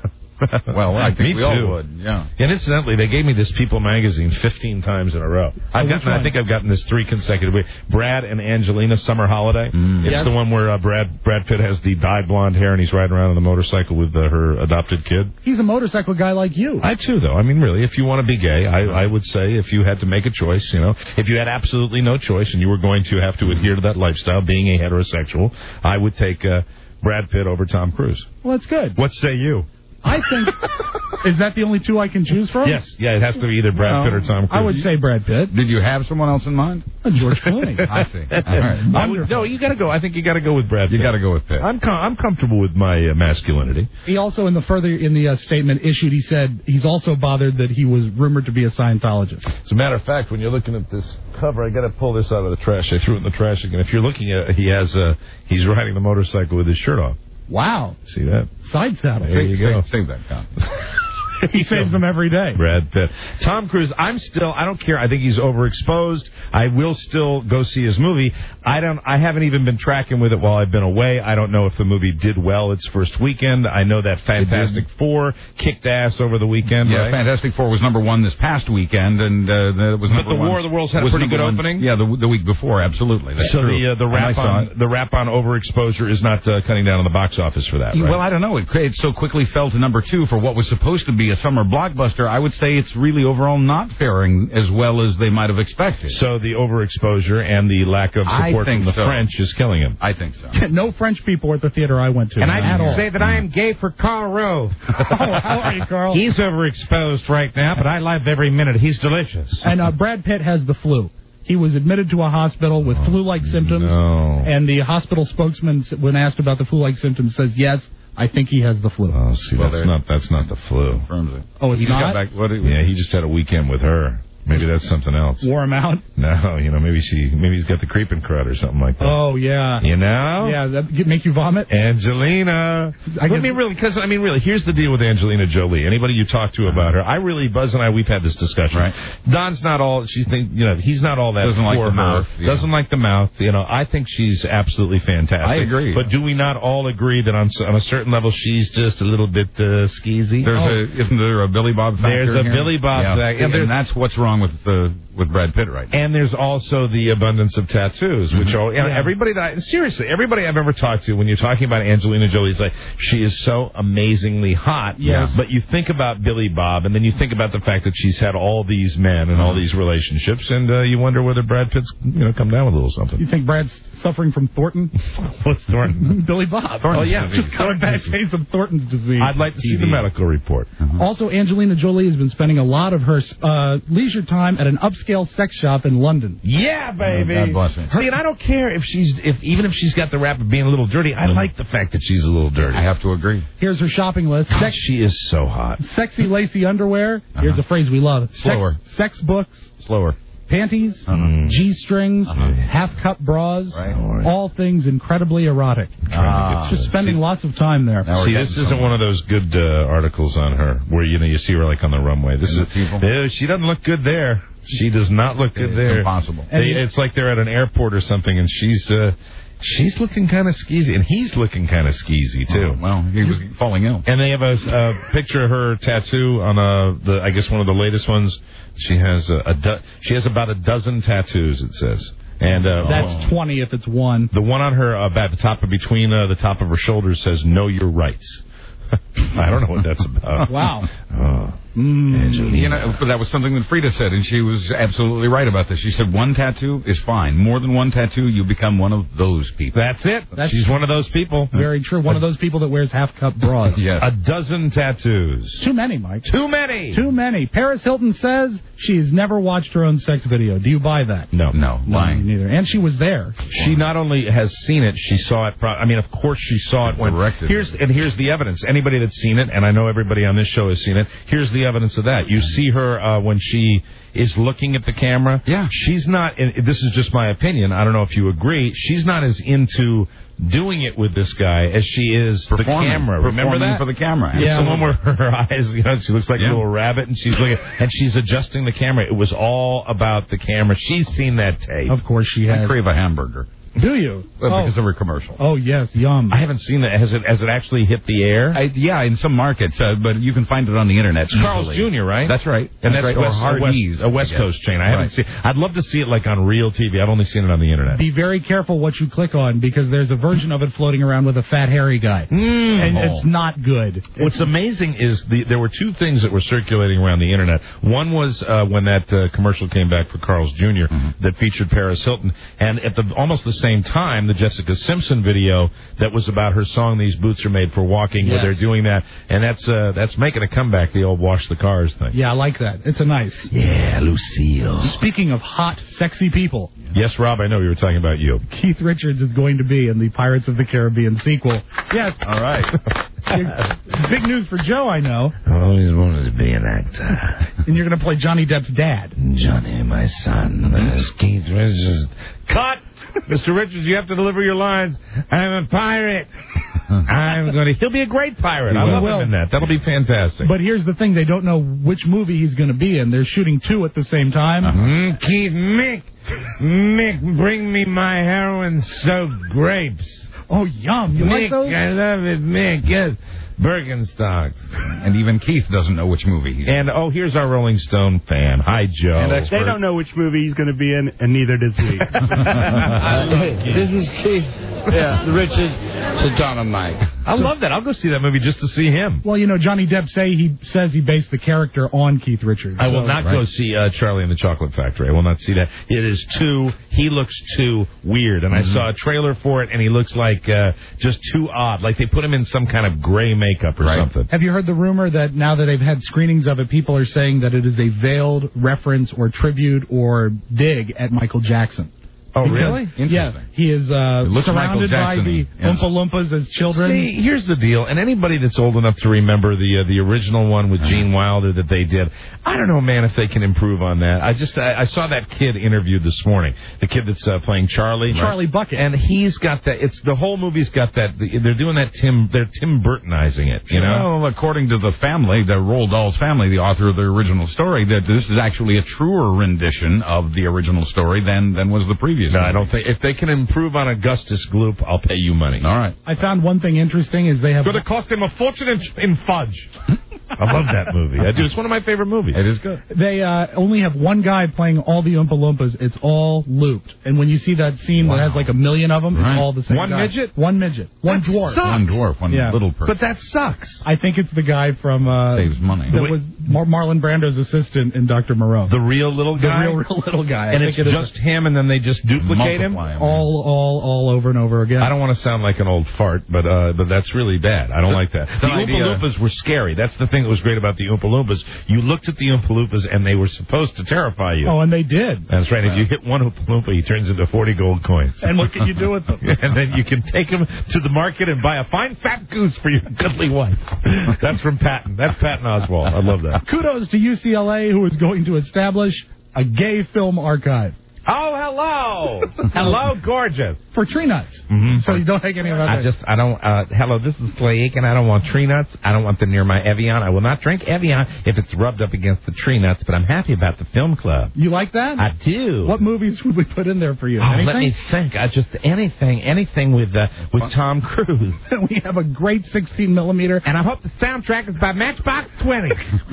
S6: Well, I think we all would, yeah.
S4: And incidentally, they gave me this People magazine 15 times in a row. I think I've gotten this 3 consecutive weeks. Brad and Angelina Summer Holiday. It's the one where Brad Pitt has the dyed blonde hair and he's riding around on the motorcycle with her adopted kid.
S5: He's a motorcycle guy like you.
S4: I too, though. I mean, really, if you want to be gay, I would say if you had to make a choice, if you had absolutely no choice and you were going to have to adhere to that lifestyle, being a heterosexual, I would take Brad Pitt over Tom Cruise.
S5: Well, that's good.
S4: What say you?
S5: I think... Is that the only 2 I can choose from?
S4: Yes. Yeah, it has to be either Brad Pitt or Tom Cruise.
S5: I would say Brad Pitt.
S6: Did you have someone else in mind?
S5: George Clooney.
S6: I see. All right.
S4: No, you got to go. I think you got to go with Brad Pitt.
S6: You got to go with Pitt.
S4: I'm comfortable with my masculinity.
S5: He also, in the statement issued, he said he's also bothered that he was rumored to be a Scientologist.
S4: As a matter of fact, when you're looking at this cover, I got to pull this out of the trash. I threw it in the trash again. If you're looking at it, he's riding the motorcycle with his shirt off.
S5: Wow.
S4: See that?
S5: Side saddle.
S4: There you go.
S6: Save that, Con.
S5: He saves them every day.
S4: Brad Pitt. Tom Cruise, I don't care. I think he's overexposed. I will still go see his movie. I haven't even been tracking with it while I've been away. I don't know if the movie did well its first weekend. I know that Fantastic Four kicked ass over the weekend.
S6: Yeah,
S4: right?
S6: Fantastic Four was number 1 this past weekend, and it was number 1.
S4: But the War of the Worlds had a pretty good opening?
S6: Yeah, the week before, absolutely. That's
S4: so
S6: true.
S4: the rap on overexposure is not cutting down on the box office for that, right?
S6: Well, I don't know. It so quickly fell to number 2 for what was supposed to be a summer blockbuster. I would say it's really overall not faring as well as they might have expected.
S4: So the overexposure and the lack of support from the French is killing him.
S6: I think so.
S5: No French people were at the theater I went to.
S16: And I can say that I am gay for Carl Rove.
S5: How are you, Carl?
S16: He's overexposed right now, but I love every minute. He's delicious.
S5: And Brad Pitt has the flu. He was admitted to a hospital with flu-like symptoms.
S4: No.
S5: And the hospital spokesman, when asked about the flu-like symptoms, says, yes, I think he has the flu.
S4: Oh, see, that's not the flu.
S5: Oh, it's not?
S4: Yeah, he just had a weekend with her. Maybe that's something else.
S5: Wore him out?
S4: No, maybe he's got the creeping crud or something like that.
S5: Oh, yeah.
S4: Yeah,
S5: that make you vomit?
S4: Angelina. Really, here's the deal with Angelina Jolie. Anybody you talk to about her, Buzz and I, we've had this discussion.
S6: Right.
S4: Don's not all, he's not all that
S6: doesn't like the mouth.
S4: Yeah. Doesn't like the mouth. I think she's absolutely fantastic.
S6: I agree.
S4: But do we not all agree that on a certain level she's just a little bit skeezy?
S6: Isn't there a Billy Bob factor?
S4: There's a Billy Bob factor.
S6: And that's what's wrong with Brad Pitt right now.
S4: And there's also the abundance of tattoos, which are everybody I've ever talked to, when you're talking about Angelina Jolie, it's like she is so amazingly hot.
S5: Yes.
S4: But you think about Billy Bob, and then you think about the fact that she's had all these men and all these relationships, and you wonder whether Brad Pitt's come down with a little something.
S5: You think Brad's suffering from Thornton?
S4: What's Thornton?
S5: Billy Bob.
S4: Oh yeah,
S5: just coming back saying some Thornton's disease.
S4: I'd like to see the medical report.
S5: Also, Angelina Jolie has been spending a lot of her leisure time at an upscale sex shop in London.
S4: Yeah, baby.
S6: God bless her.
S4: See, and I don't care if even if she's got the rap of being a little dirty. I like the fact that she's a little dirty.
S6: I have to agree.
S5: Here's her shopping list.
S4: She is so hot.
S5: Sexy lacy underwear. Here's a phrase we love.
S6: Slower.
S5: Sex books.
S6: Slower.
S5: Panties, G-strings, half-cup bras, all things incredibly erotic. Just spending lots of time there.
S4: See, this isn't one of those good articles on her where you see her like on the runway. She doesn't look good there. She does not look good there.
S6: It's impossible.
S4: It's like they're at an airport or something, and she's looking kind of skeezy, and he's looking kind of skeezy too.
S6: Well, he was falling ill.
S4: And they have a picture of her tattoo on I guess one of the latest ones. She has about a dozen tattoos, it says. And
S5: that's 20 if it's one.
S4: The one on her at the top between the top of her shoulders says "Know Your Rights." I don't know what that's about.
S5: Wow.
S6: You know, but that was something that Frida said, and she was absolutely right about this. She said 1 tattoo is fine. More than 1 tattoo, you become one of those people.
S4: That's it. She's one of those people.
S5: Very true. One of those people that wears half-cup bras.
S6: Yes.
S4: A dozen tattoos.
S5: Too many, Mike.
S4: Too many.
S5: Too many. Paris Hilton says she's never watched her own sex video. Do you buy that?
S4: No.
S6: Lying.
S5: Neither. And she was there.
S4: She not only has seen it, she saw it. I mean, of course, she saw it when. Here's the evidence. Anybody that's seen it, and I know everybody on this show has seen it. Here's the evidence of that. You see her when she is looking at the camera.
S6: Yeah.
S4: She's not. And this is just my opinion. I don't know if you agree. She's not as into doing it with this guy as she is the camera. Remember that?
S6: For the camera.
S4: Yeah. The one where her eyes, she looks like a little rabbit, and she's looking, and she's adjusting the camera. It was all about the camera. She's seen that tape.
S5: Of course she has.
S6: I crave a hamburger.
S5: Do you?
S6: Because of her commercial.
S5: Oh, yes, yum.
S4: I haven't seen that. Has it actually hit the air?
S6: Yeah, in some markets, but you can find it on the internet.
S4: Carl's Jr., right?
S6: That's right.
S4: And that's
S6: right.
S4: a West Coast chain. I haven't seen. I'd love to see it like on real TV. I've only seen it on the internet.
S5: Be very careful what you click on, because there's a version of it floating around with a fat, hairy guy. And it's not good.
S4: What's amazing is there were 2 things that were circulating around the internet. One was when that commercial came back for Carl's Jr. That featured Paris Hilton, and at almost the same time, the Jessica Simpson video that was about her song "These Boots Are Made for Walking," where they're doing that, and that's making a comeback. The old wash the cars thing.
S5: Yeah, I like that. It's a nice.
S4: Yeah, Lucille.
S5: Speaking of hot, sexy people.
S4: Yes, Rob, I know we were talking about you.
S5: Keith Richards is going to be in the Pirates of the Caribbean sequel. Yes.
S4: All right.
S5: Big news for Joe, I know.
S1: I always wanted to be an actor.
S5: And you're going to play Johnny Depp's dad.
S1: Johnny, my son. There's Keith Richards.
S4: Cut! Mr. Richards, you have to deliver your lines. I'm a pirate. He'll be a great pirate. I love him in that. That'll be fantastic.
S5: But here's the thing. They don't know which movie he's going to be in. They're shooting 2 at the same time.
S4: Keith, Mick, bring me my heroin-soaked grapes.
S5: Oh, yum. You like those?
S4: I love it, Mick. Yes. Birkenstocks.
S6: And even Keith doesn't know which movie he's in.
S4: And, here's our Rolling Stone fan. Hi, Joe.
S17: They don't know which movie he's going to be in, and neither does we.
S1: This is Keith. Yeah, Richards to Don and Mike.
S4: I love that. I'll go see that movie just to see him.
S5: Well, Johnny Depp says he based the character on Keith Richards.
S4: I will not go see Charlie and the Chocolate Factory. I will not see that. It is he looks too weird. And I saw a trailer for it, and he looks like just too odd. Like they put him in some kind of gray makeup or something.
S5: Have you heard the rumor that now that they've had screenings of it, people are saying that it is a veiled reference or tribute or dig at Michael Jackson?
S4: Oh, really?
S5: Yeah, he is surrounded by the Oompa Loompas as children.
S4: See, here's the deal, and anybody that's old enough to remember the original one with Gene Wilder that they did, I don't know, man, if they can improve on that. I saw that kid interviewed this morning, the kid that's playing Charlie.
S5: Charlie Bucket.
S4: And he's got that, the whole movie's got that, they're doing that they're Tim Burtonizing it, you know?
S6: Well, according to the family, the Roald Dahl's family, the author of the original story, that this is actually a truer rendition of the original story than was the previous.
S4: No, I don't think. If they can improve on Augustus Gloop, I'll pay you money.
S6: All right.
S5: I found one thing interesting is they have.
S4: Going to cost him a fortune in fudge. I love that movie. I do. It's one of my favorite movies.
S6: It is good.
S5: They only have one guy playing all the Oompa Loompas. It's all looped. And when you see that scene that has like a million of them, it's all the same
S4: One
S5: guy.
S4: midget?
S5: One midget. One dwarf.
S4: Sucks.
S6: One dwarf. One little person.
S4: But that sucks.
S5: I think it's the guy from...
S6: Saves money.
S5: That was Marlon Brando's assistant in Dr. Moreau.
S4: The real little guy?
S5: The real little guy.
S4: And it's just him, and then they just duplicate him?
S5: All over and over again.
S4: I don't want to sound like an old fart, but that's really bad. I don't like that. The Oompa Loompas were scary. That's the thing that was great about the Oompa Loompas. You looked at the Oompa Loompas, and they were supposed to terrify you.
S5: Oh, and they did.
S4: That's right. If you hit one Oompa Loompa, he turns into 40 gold coins.
S5: And what can you do with them?
S4: And then you can take them to the market and buy a fine fat goose for your goodly wife. That's from Patton. That's Patton Oswalt. I love that.
S5: Kudos to UCLA, who is going to establish a gay film archive.
S4: Oh, hello. Hello, gorgeous.
S5: For tree nuts.
S4: Mm-hmm.
S5: So you don't take any of that.
S4: Hello, this is Slake, and I don't want tree nuts. I don't want them near my Evian. I will not drink Evian if it's rubbed up against the tree nuts, but I'm happy about the film club.
S5: You like that?
S4: I do.
S5: What movies would we put in there for you?
S4: Oh, let me think. Just anything with Tom Cruise.
S5: We have a great 16mm.
S4: And I hope the soundtrack is by Matchbox 20.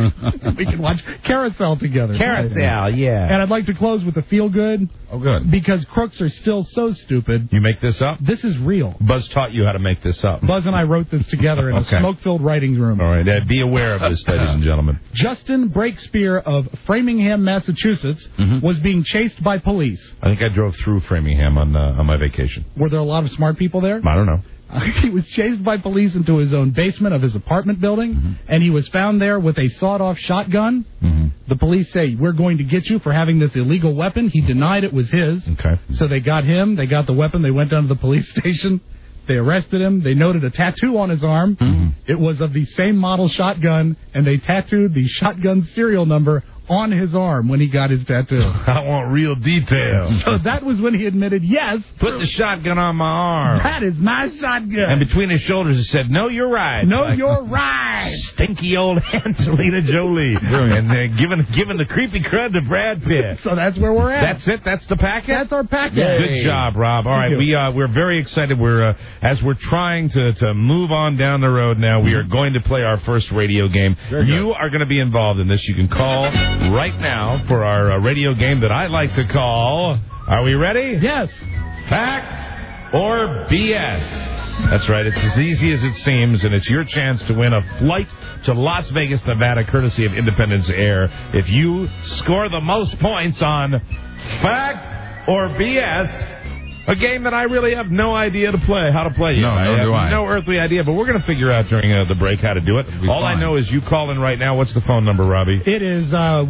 S5: We can watch Carousel together.
S4: Carousel, yeah.
S5: And I'd like to close with a feel-good.
S6: Oh, good.
S5: Because crooks are still so stupid
S4: You make this up?
S5: This is real.
S4: Buzz taught you how to make this up.
S5: Buzz and I wrote this together in a smoke-filled writing room.
S4: All right, be aware of this, ladies and gentlemen.
S5: Justin Breakspear of Framingham, Massachusetts, was being chased by police.
S4: I think I drove through Framingham on my vacation.
S5: Were there a lot of smart people there?
S4: I don't know.
S5: He was chased by police into his own basement of his apartment building, and he was found there with a sawed-off shotgun. The police say, we're going to get you for having this illegal weapon. He denied it was his.
S4: Okay.
S5: So they got him. They got the weapon. They went down to the police station. They arrested him. They noted a tattoo on his arm. It was of the same model shotgun, and they tattooed the shotgun serial number on his arm when he got his tattoo.
S4: I want real details.
S5: So that was when he admitted, yes.
S4: Put the shotgun on my arm.
S5: That is my shotgun.
S4: And between his shoulders, he said, no, you're right.
S5: No, you're right.
S4: Stinky old Angelina Jolie. And giving the creepy crud to Brad Pitt.
S5: So that's where we're at.
S4: That's it? That's the packet?
S5: That's our packet.
S4: Good job, Rob. All right, we're very excited. As we're trying to move on down the road now, we are going to play our first radio game. You are going to be involved in this. You can call right now for our radio game that I like to call, are we ready?
S5: Yes.
S4: Fact or BS? That's right. It's as easy as it seems, and it's your chance to win a flight to Las Vegas, Nevada, courtesy of Independence Air. If you score the most points on Fact or BS, a game that I really have no idea to play, how to play yet. I have no earthly idea, but we're going to figure out during the break how to do it. All I know is you call in right now. What's the phone number, Robbie?
S5: It is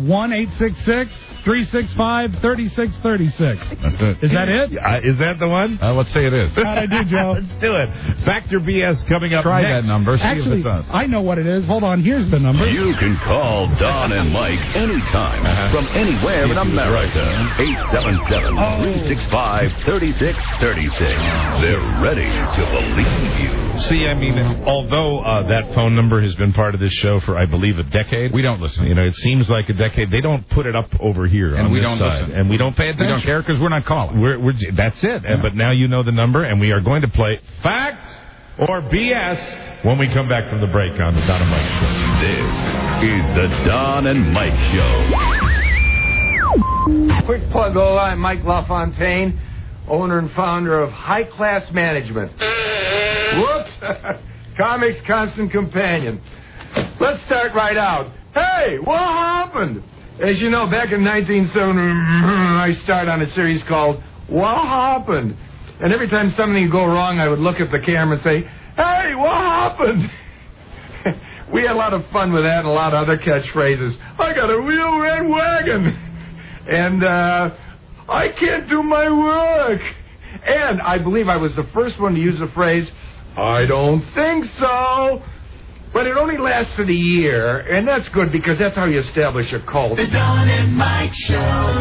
S5: 1-866-365-3636.
S4: That's it.
S5: Is that it?
S4: Is that the one?
S6: Let's say it is.
S5: How'd I do, Joe?
S4: Let's do it. Fact or BS coming up
S6: Try
S4: next.
S6: that number. See
S5: Actually,
S6: if it's us.
S5: I know what it is. Hold on. Here's the number.
S7: You can call Don and Mike anytime from anywhere in America. 877-365-3636. They're ready to believe you.
S4: See, I mean, although that phone number has been part of this show for, I believe, a decade.
S6: We don't listen.
S4: You know, it seems like a decade. They don't put it up over here
S6: and
S4: on
S6: we
S4: this
S6: don't
S4: side.
S6: listen.
S4: And we don't pay attention.
S6: We don't care because we're not calling.
S4: That's it. Yeah. But now you know the number, and we are going to play Fact or BS when we come back from the break on the Don and Mike Show.
S7: This is the Don and Mike Show.
S18: Quick plug, I'm Mike LaFontaine, owner and founder of High Class Management. Whoops! Comics Constant Companion. Let's start right out. Hey, what happened? As you know, back in 1970, I started on a series called What Happened? And every time something would go wrong, I would look at the camera and say, hey, what happened? We had a lot of fun with that and a lot of other catchphrases. I got a real red wagon. And I can't do my work. And I believe I was the first one to use the phrase, I don't think so. But it only lasted a year, and that's good because that's how you establish a cult.
S7: The Don and Mike Show.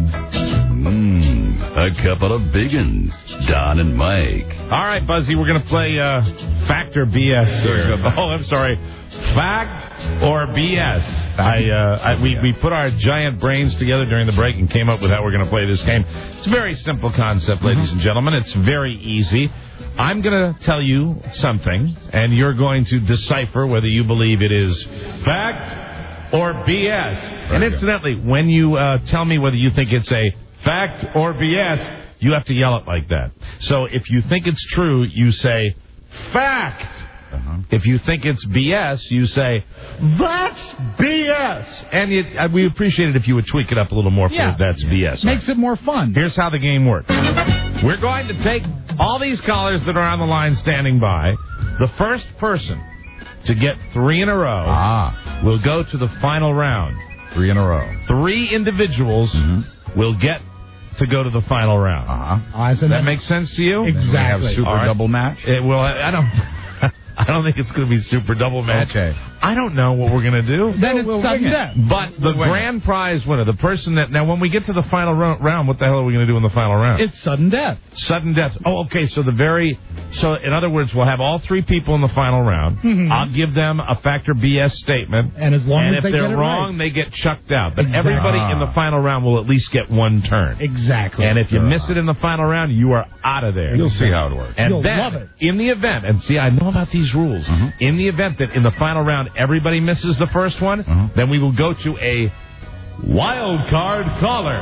S7: A couple of big uns. Don and Mike.
S4: All right, Buzzy, we're going to play Fact or BS here. Oh, I'm sorry. Fact or BS. We put our giant brains together during the break and came up with how we're going to play this game. It's a very simple concept, ladies and gentlemen. It's very easy. I'm going to tell you something, and you're going to decipher whether you believe it is fact or BS. And incidentally, when you tell me whether you think it's a fact or BS, you have to yell it like that. So if you think it's true, you say, fact. If you think it's BS, you say, that's BS. And we appreciate it if you would tweak it up a little more for that's BS.
S5: Makes it more fun.
S4: Here's how the game works. We're going to take all these callers that are on the line standing by. The first person to get 3 in a row will go to the final round.
S6: 3 in a row.
S4: 3 individuals will get to go to the final round. That makes sense to you?
S5: Exactly.
S6: Have super double match?
S4: Well, I don't think it's going to be super double match.
S6: Okay.
S4: I don't know what we're going to do.
S5: Then it's sudden death.
S4: But the grand prize winner, the person that... Now, when we get to the final round, what the hell are we going to do in the final round?
S5: It's sudden death.
S4: Sudden death. Oh, okay. So in other words, we'll have all 3 people in the final round. I'll give them a fact or BS statement.
S5: And as long as
S4: if they're wrong, they get chucked out. But everybody in the final round will at least get 1 turn.
S5: Exactly.
S4: And if you miss it in the final round, you are out of there.
S6: You'll see how it works.
S4: And
S5: You'll
S4: then,
S5: love it.
S4: in the event, and see, I know about these rules. In the event that in the final round everybody misses the first one, then we will go to a wild card caller.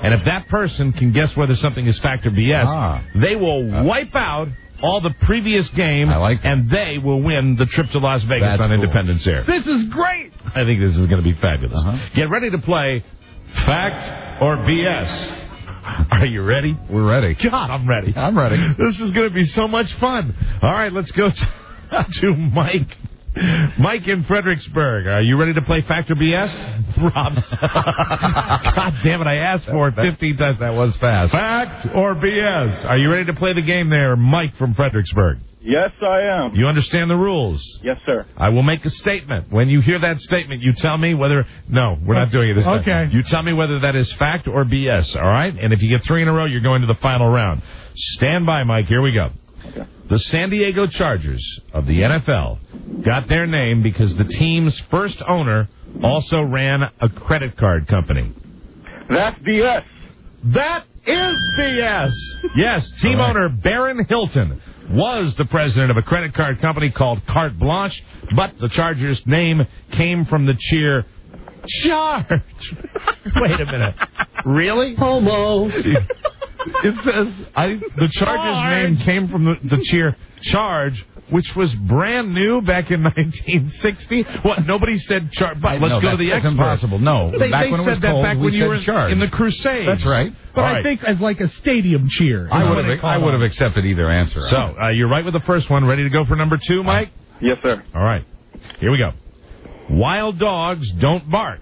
S4: And if that person can guess whether something is fact or BS, they will wipe out all the previous game, and they will win the trip to Las Vegas on Independence Air.
S2: This is great.
S4: I think this is going to be fabulous. Get ready to play Fact or BS. Are you ready?
S6: We're ready.
S4: God, I'm ready.
S6: I'm ready.
S4: This is going to be so much fun. All right, let's go to Mike. Mike in Fredericksburg. Are you ready to play Fact or BS? Rob. God damn it, I asked for it 15 times.
S6: That was fast.
S4: Fact or BS? Are you ready to play the game there, Mike from Fredericksburg?
S11: Yes, I am.
S4: You understand the rules?
S11: Yes, sir.
S4: I will make a statement. When you hear that statement, you tell me whether... No, we're not doing it this time.
S2: Okay.
S4: You tell me whether that is fact or BS, all right? And if you get 3 in a row, you're going to the final round. Stand by, Mike. Here we go.
S11: Okay.
S4: The San Diego Chargers of the NFL got their name because the team's first owner also ran a credit card company.
S11: That's BS.
S4: That is BS. Yes, team owner Barron Hilton was the president of a credit card company called Carte Blanche, but the Chargers' name came from the cheer, Charge. Wait a minute. Really?
S3: Homo.
S4: It says the Chargers' name came from the cheer, Charge, which was brand new back in 1960. What? Nobody said Charge. But let's go to the
S6: That's
S4: expert.
S6: impossible. No.
S4: They
S6: back when it was
S4: said that
S6: cold,
S4: back when you were in the Crusades.
S6: That's right.
S2: But I think as like a stadium cheer.
S6: I would have accepted either answer.
S4: So, you're right with the first one. Ready to go for number 2, Mike?
S11: Yes, sir.
S4: All right. Here we go. Wild dogs don't bark.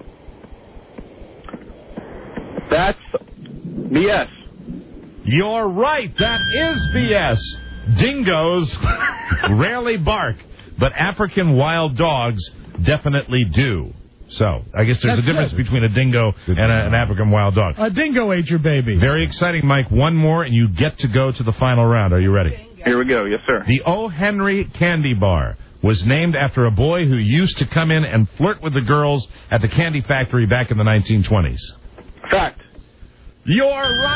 S11: That's BS.
S4: You're right. That is BS. Dingoes rarely bark, but African wild dogs definitely do. So, I guess there's a difference between a dingo and an African wild dog.
S2: A dingo ate your baby.
S4: Very exciting, Mike. One more, and you get to go to the final round. Are you ready?
S11: Here we go. Yes, sir.
S4: The O. Henry Candy Bar was named after a boy who used to come in and flirt with the girls at the candy factory back in the 1920s.
S11: Fact.
S4: You're right.